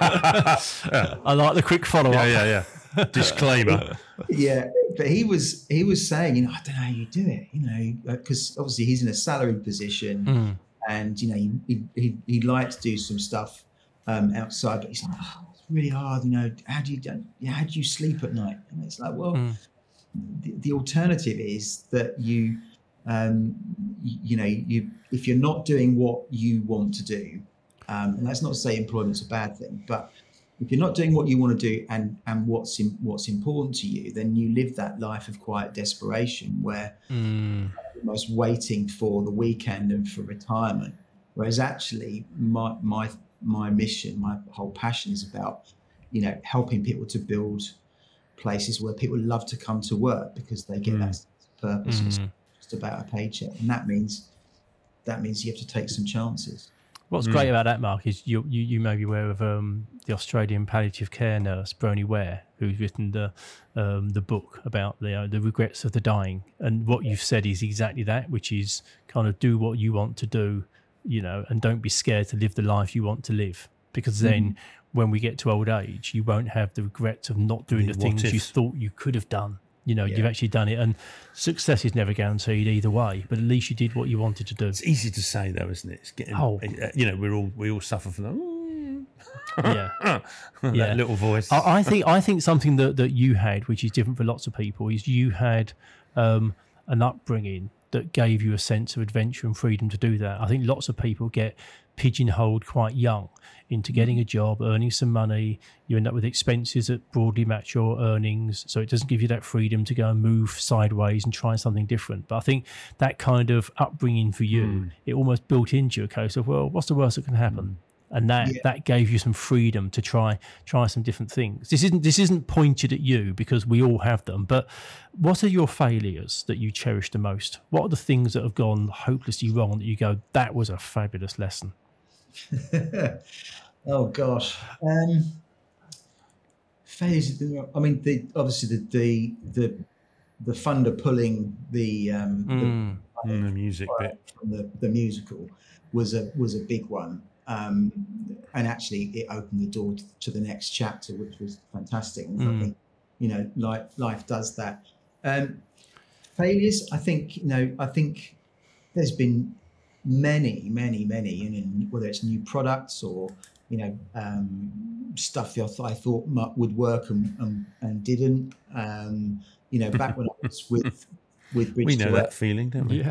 I like the quick follow up. yeah, yeah, yeah. Disclaimer. Yeah, but he was he was saying, you know, I don't know how you do it, you know, because obviously he's in a salaried position, Mm. and you know he he he he'd like to do some stuff um, outside, but he's like, oh, it's really hard, you know. How do you do, yeah, how do you sleep at night? And it's like, well, Mm. the, the alternative is that you, um, you, you know, you if you're not doing what you want to do, um, and that's not to say employment's a bad thing, but if you're not doing what you want to do and and what's in, what's important to you, then you live that life of quiet desperation where Mm. you're almost waiting for the weekend and for retirement. Whereas actually, my my my mission, my whole passion is about, you know, helping people to build places where people love to come to work because they get Mm. that purpose. It's Mm. just about a paycheck, and that means that means you have to take some chances. What's mm. great about that, Mark, is you you, you may be aware of um, the Australian palliative care nurse Bronnie Ware, who's written the um, the book about the uh, the regrets of the dying. And what you've said is exactly that, which is kind of do what you want to do, you know, and don't be scared to live the life you want to live, because then mm. when we get to old age, you won't have the regrets of not doing the, the things if. you thought you could have done. You know, yeah. you've actually done it, and success is never guaranteed either way. But at least you did what you wanted to do. It's easy to say, though, isn't it? It's getting, oh. you know, we're all we all suffer from that. Yeah, that yeah. little voice. I, I think I think something that, that you had, which is different for lots of people, is you had um, an upbringing that gave you a sense of adventure and freedom to do that. I think lots of people get pigeonholed quite young into getting a job, earning some money. You end up with expenses that broadly match your earnings, so it doesn't give you that freedom to go and move sideways and try something different. But I think that kind of upbringing for you, mm. it almost built into your case of, well, what's the worst that can happen? Mm. And that, yeah. that gave you some freedom to try try some different things. This isn't this isn't pointed at you, because we all have them. But what are your failures that you cherish the most? What are the things that have gone hopelessly wrong that you go, that was a fabulous lesson? Oh gosh, um, failures. I mean, the, obviously the the the the funder pulling the um, mm. the, mm, the music bit from the, the musical was a was a big one, um, and actually it opened the door to, to the next chapter, which was fantastic. And mm. I think, you know, life life does that. Um, failures. I think you know. I think there's been many, many, many, you know, whether it's new products or, you know, um, stuff that I thought would work and, and, and didn't. Um, you know, back when I was with with Bridge we know to that Earth, feeling, don't we? Yeah.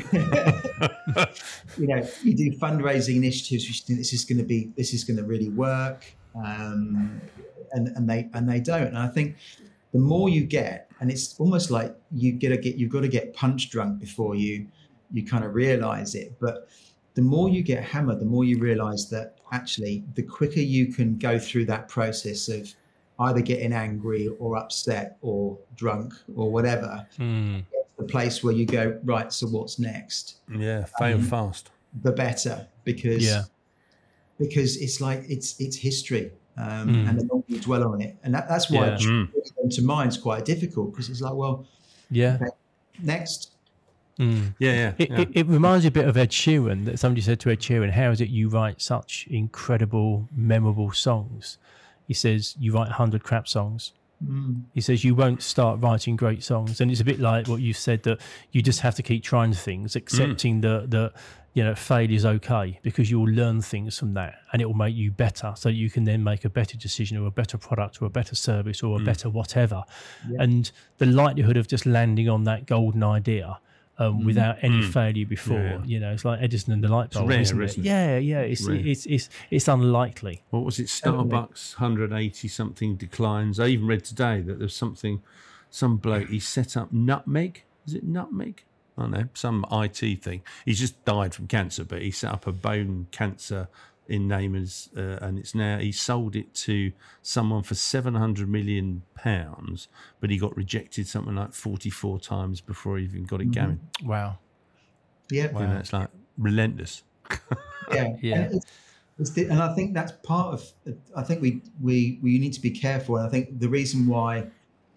You know, you do fundraising initiatives, which you think this is going to be, this is going to really work, um, and and they and they don't. And I think the more you get, and it's almost like you get to get, you've got to get punch drunk before you. you kind of realize it. But the more you get hammered, the more you realize that actually the quicker you can go through that process of either getting angry or upset or drunk or whatever, mm. the place where you go, right, so what's next? Yeah, fail um, fast. The better, because yeah. because it's like it's it's history. Um, mm. And the longer you dwell on it. And that, that's why yeah. mm. them to mind's quite difficult, because it's like, well, yeah, okay, next. Mm. Yeah, yeah. It, yeah. It, it reminds you a bit of Ed Sheeran, that somebody said to Ed Sheeran, how is it you write such incredible, memorable songs? He says, you write one hundred crap songs. Mm. He says, you won't start writing great songs. And it's a bit like what you said, that you just have to keep trying things, accepting mm. that, that, you know, failure is okay, because you'll learn things from that and it will make you better, so that you can then make a better decision or a better product or a better service or a mm. better whatever. Yeah. And the likelihood of just landing on that golden idea Um, mm. without any mm. failure before, yeah. you know, it's like Edison and the light bulb, rare, isn't it? Isn't it? Yeah, yeah, it's Rare. it's it's it's unlikely. What was it? Starbucks, one hundred eighty something declines. I even read today that there's something, some bloke, he set up Nutmeg. Is it Nutmeg? I don't know, some I T thing. He's just died from cancer, but he set up a bone cancer in Namers, uh, and it's now, he sold it to someone for seven hundred million pounds, but he got rejected something like forty-four times before he even got it going. Mm-hmm. Wow. Yeah. Wow. You know, it's like relentless. Yeah. Yeah. And, it's, it's the, and I think that's part of, I think we, we, we need to be careful. And I think the reason why,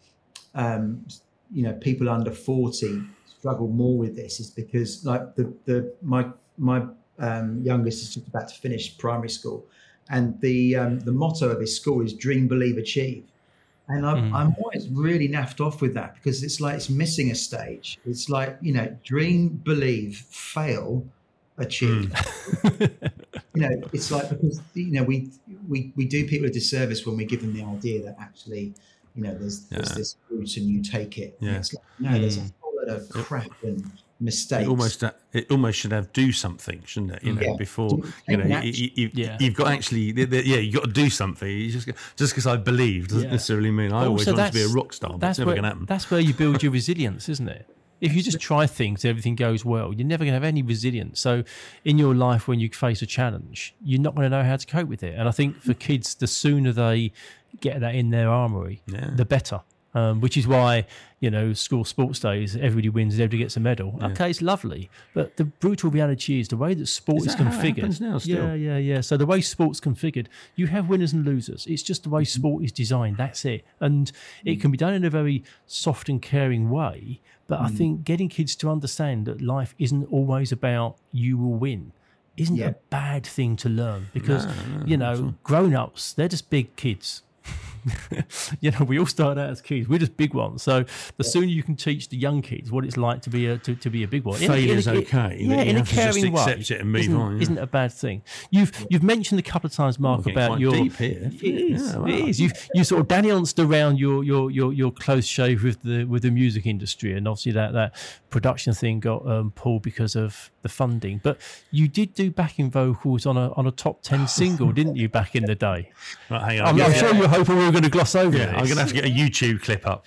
um, you know, people under forty struggle more with this is because, like, the, the, my, my, Um, youngest is just about to finish primary school, and the um, the motto of his school is "Dream, Believe, Achieve." And I'm, mm. I'm always really naffed off with that, because it's like it's missing a stage. It's like, you know, dream, believe, fail, achieve. Mm. You know, it's like, because, you know, we we we do people a disservice when we give them the idea that actually, you know, there's yeah. there's this route and you take it. Yeah. And it's like, no, mm. there's a whole lot of crap and mistakes. It almost, it almost should have do something, shouldn't it? You know, yeah. before you know, you, you, you, yeah. you've got actually, yeah, you got to do something. You just just because I believe doesn't yeah. necessarily mean I always want to be a rock star. But it's never going to happen. That's where you build your resilience, isn't it? If you just try things, everything goes well, you're never going to have any resilience. So in your life, when you face a challenge, you're not going to know how to cope with it. And I think for kids, the sooner they get that in their armory, yeah. the better. Um, which is why, you know, school sports days, everybody wins and everybody gets a medal. Yeah. Okay, it's lovely. But the brutal reality is the way that sport is, is that configured. How it happens now still? Yeah, yeah, yeah. So the way sport's configured, you have winners and losers. It's just the way sport is designed. That's it. And it can be done in a very soft and caring way. But mm. I think getting kids to understand that life isn't always about you will win isn't yeah. a bad thing to learn. Because, no, no, you know, grown-ups, they're just big kids. You know, we all start out as kids. We're just big ones. So the sooner you can teach the young kids what it's like to be a to, to be a big one, failure's okay. Yeah, in a caring way, accept it and move isn't, on. Yeah. Isn't a bad thing. You've yeah. you've mentioned a couple of times, Mark, oh, about quite your. Deep here. It is. Yeah, wow. It is. You you sort of dallianced around your your your your close shave with the with the music industry, and obviously that that production thing got um, pulled because of the funding. But you did do backing vocals on a on a top ten single, didn't you, back in the day? Right, hang on. I'm, yeah. I'm sure you're hoping we were going to gloss over Yeah, this. I'm going to have to get a YouTube clip up.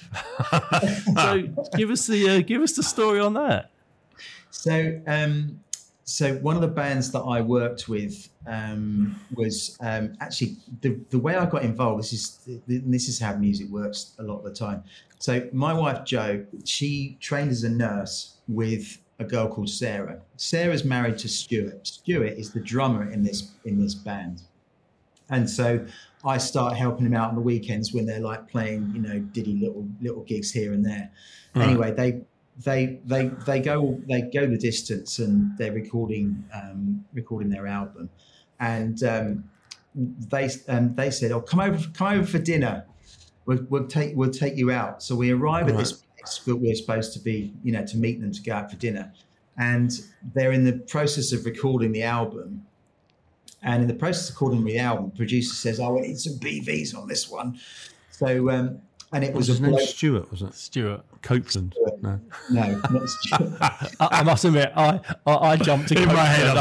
So give us the uh, give us the story on that. So um, so one of the bands that I worked with um, was um, actually the the way I got involved. This is this is how music works a lot of the time. So my wife Jo, she trained as a nurse with a girl called Sarah. Sarah's married to Stuart. Stuart is the drummer in this in this band, and so I start helping him out on the weekends when they're like playing, you know, diddy little little gigs here and there. Right. Anyway, they they they they go they go the distance and they're recording um, recording their album, and um, they um, they said, "Oh, come over come over for dinner. We'll, we'll take we'll take you out." So we arrive right. at this place that we're supposed to be, you know, to meet them to go out for dinner, and they're in the process of recording the album. And in the process of recording the album, the producer says, "Oh, we need some B Vs on this one." So, um, and it was, was a bloke. Stuart, was it? Stuart Copeland. Stuart. No, no, not Stuart. I, I must admit, I I, I jumped in my head.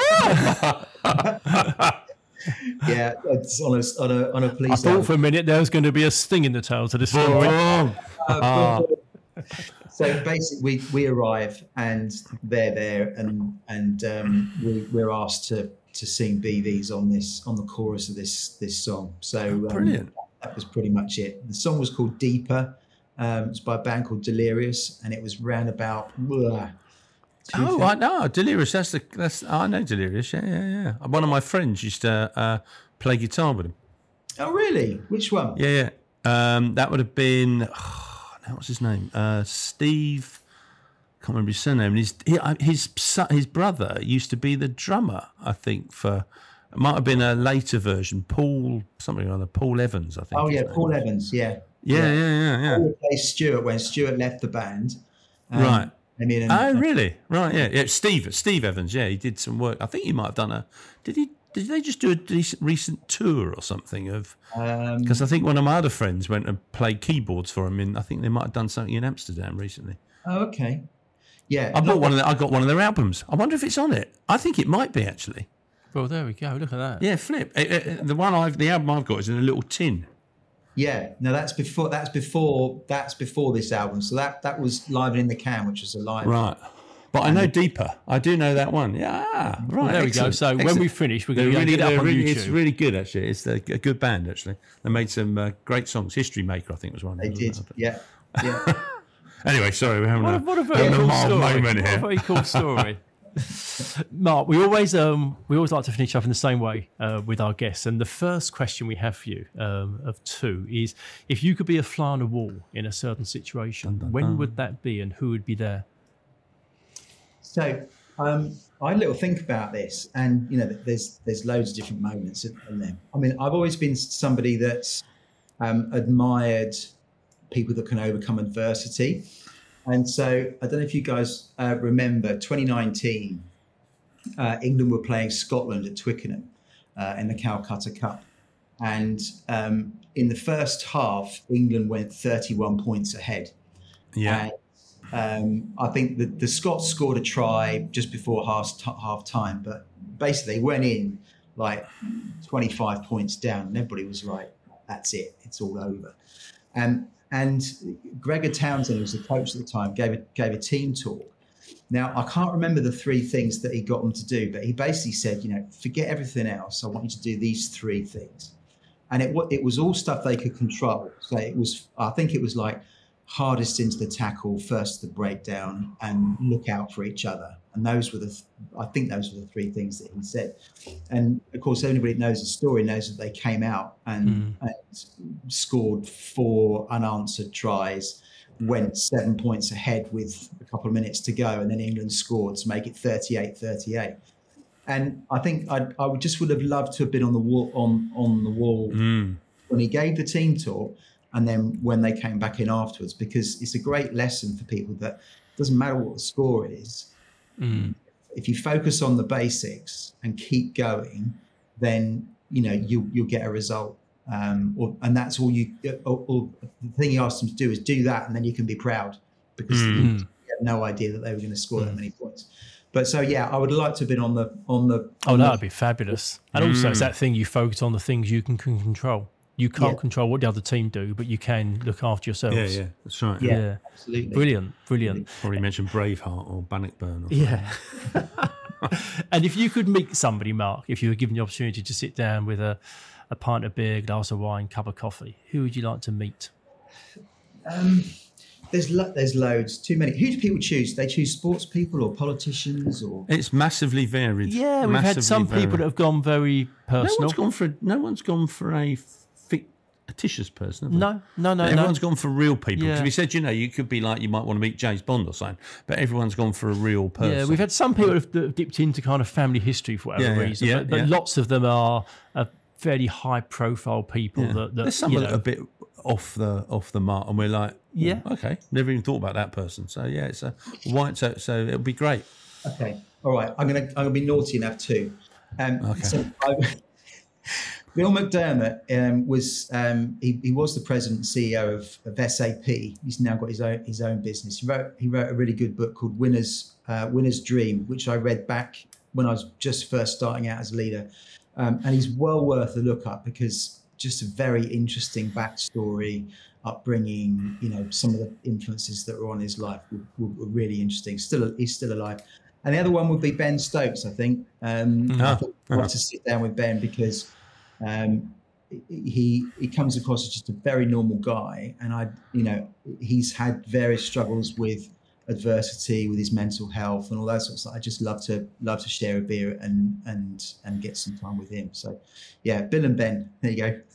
I'm thinking, yeah, it's on a on a on a police. I thought album. For a minute there was going to be a sting in the tail to the story. uh, oh. So basically, we, we arrive and they're there, and and um, we, we're asked to. to sing B Vs on this on the chorus of this this song. So um, brilliant. That was pretty much it. The song was called Deeper. Um, it's by a band called Delirious, and it was round about. Blah, oh, I know Delirious. That's the that's I know Delirious. Yeah, yeah, yeah. One of my friends used to uh, play guitar with him. Oh, really? Which one? Yeah, yeah. Um, that would have been. Oh, what's his name? Uh, Steve. Can't remember his surname. His his his brother used to be the drummer, I think. For it might have been a later version, Paul something or other, Paul Evans, I think. Oh yeah, Paul Evans. Yeah. Yeah, yeah, yeah, yeah. Paul replaced Stuart when Stuart left the band. Um, right. I mean, and, oh really? Right. Yeah. Yeah. Steve Steve Evans. Yeah, he did some work. I think he might have done a. Did he? Did they just do a decent, recent tour or something of? Because um, I think one of my other friends went and played keyboards for him, and I think they might have done something in Amsterdam recently. Oh, okay. Yeah, I bought one of the, I got one of their albums. I wonder if it's on it. I think it might be actually. Well, there we go. Look at that. Yeah, flip. It, it, the one I've, the album I've got is in a little tin. Yeah, no, that's before. That's before. That's before this album. So that that was Live and in the Can, which was a live. Right. But I know Deeper. I do know that one. Yeah, right. Well, there excellent. we go. So excellent. when we finish, we're going to really, get it up on really, YouTube. It's really good, actually. It's a, a good band, actually. They made some uh, great songs. History Maker, I think, was one. They did. It? Yeah. Yeah. Anyway, sorry, we're having what a, a, what a very a cool mild story. moment what here. A very cool story. Mark, we always um we always like to finish up in the same way uh, with our guests, and the first question we have for you um, of two is: if you could be a fly on a wall in a certain situation, dun, dun, when dun. would that be, and who would be there? So um, I had a little think about this, and you know, there's there's loads of different moments in there. I mean, I've always been somebody that's um, admired people that can overcome adversity. And so I don't know if you guys uh, remember twenty nineteen, uh, England were playing Scotland at Twickenham uh, in the Calcutta Cup. And um, in the first half, England went thirty-one points ahead. Yeah. And, um, I think the, the Scots scored a try just before half, t- half time, but basically they went in like twenty-five points down, and everybody was like, that's it, it's all over. And And Gregor Townsend, who was the coach at the time, gave a, gave a team talk. Now, I can't remember the three things that he got them to do, but he basically said, you know, forget everything else. I want you to do these three things. and it it was all stuff they could control. So it was, I think it was like hardest into the tackle, first to the breakdown, and look out for each other. And those were the, I think those were the three things that he said. And of course, anybody that knows the story knows that they came out and, mm. and scored four unanswered tries, went seven points ahead with a couple of minutes to go, and then England scored to make it thirty-eight thirty-eight. And I think I, I would just would have loved to have been on the wall on on the wall mm. when he gave the team talk, and then when they came back in afterwards, because it's a great lesson for people that it doesn't matter what the score is. Mm. If you focus on the basics and keep going, then you know you you'll get a result. Um, or, and that's all you. Or, or the thing he asked them to do is do that, and then you can be proud, because mm. you had no idea that they were going to score mm. that many points. But so yeah, I would like to have been on the on the. Oh, on that would the, be fabulous. And mm. also, it's that thing you focus on the things you can, can control. You can't yeah. control what the other team do, but you can look after yourselves. Yeah, yeah, that's right. Yeah, yeah. absolutely. Brilliant, brilliant. Probably mentioned Braveheart or Bannockburn. Or yeah. And if you could meet somebody, Mark, if you were given the opportunity to sit down with a, a pint of beer, glass of wine, cup of coffee, who would you like to meet? Um, there's lo- there's loads, too many. Who do people choose? They choose sports people or politicians, or it's massively varied. Yeah, we've massively had some varied. people that have gone very personal. No one's gone for. No one's gone for a fictitious person. Have they? No, no, no. Everyone's no. gone for real people. Because Yeah. we said, you know, you could be like, you might want to meet James Bond or something, but everyone's gone for a real person. Yeah, we've had some people that have dipped into kind of family history for whatever Yeah, yeah, reason, yeah, but, but yeah. lots of them are, are fairly high-profile people. Yeah. That, that There's some you that know, are a bit off the off the mark, and we're like, oh, Yeah. okay, never even thought about that person. So yeah, it's a white. So so it'll be great. Okay, all right. I'm gonna I'm gonna be naughty and have two. Um, Okay. So I, Bill McDermott um, was um, he, he was the president and C E O of, of S A P. He's now got his own his own business. He wrote he wrote a really good book called Winner's uh, Winner's Dream, which I read back when I was just first starting out as a leader, um, and he's well worth a look up, because just a very interesting backstory, upbringing. You know, some of the influences that were on his life were, were, were really interesting. Still, he's still alive. And the other one would be Ben Stokes, I think. Um, Oh, I think I'd oh. like to sit down with Ben, because um, he he comes across as just a very normal guy, and I, you know, he's had various struggles with adversity, with his mental health, and all that sort of stuff. I just love to love to share a beer and and and get some time with him. So, yeah, Bill and Ben. There you go.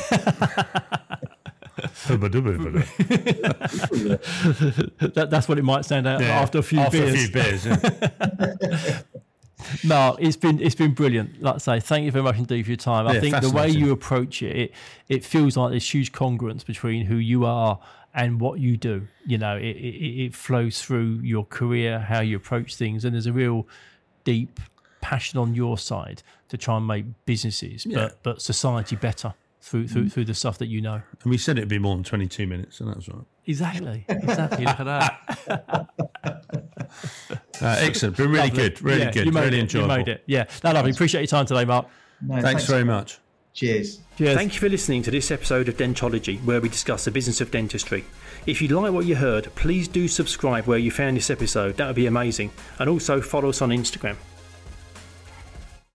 that, that's what it might stand out Yeah, after a few after beers. a few beers. Yeah. Mark, it's been it's been brilliant. Like I say, thank you very much indeed for your time. I Yeah, think the way fascinating. you approach it, it, it feels like there's huge congruence between who you are and what you do. You know, it, it, it flows through your career, how you approach things, and there's a real deep passion on your side to try and make businesses, Yeah. but but society better through through through the stuff that you know. And we said it'd be more than twenty-two minutes, and that's right. Exactly, exactly. Look at that. Uh, excellent. Been really Lovely. good. Really Yeah, good. You made really it. enjoyable. You made it. Yeah, no, lovely. Appreciate your time today, Mark. No, Thanks very much. Cheers. Cheers. Thank you for listening to this episode of Dentology, where we discuss the business of dentistry. If you like what you heard, please do subscribe where you found this episode. That would be amazing. And also follow us on Instagram.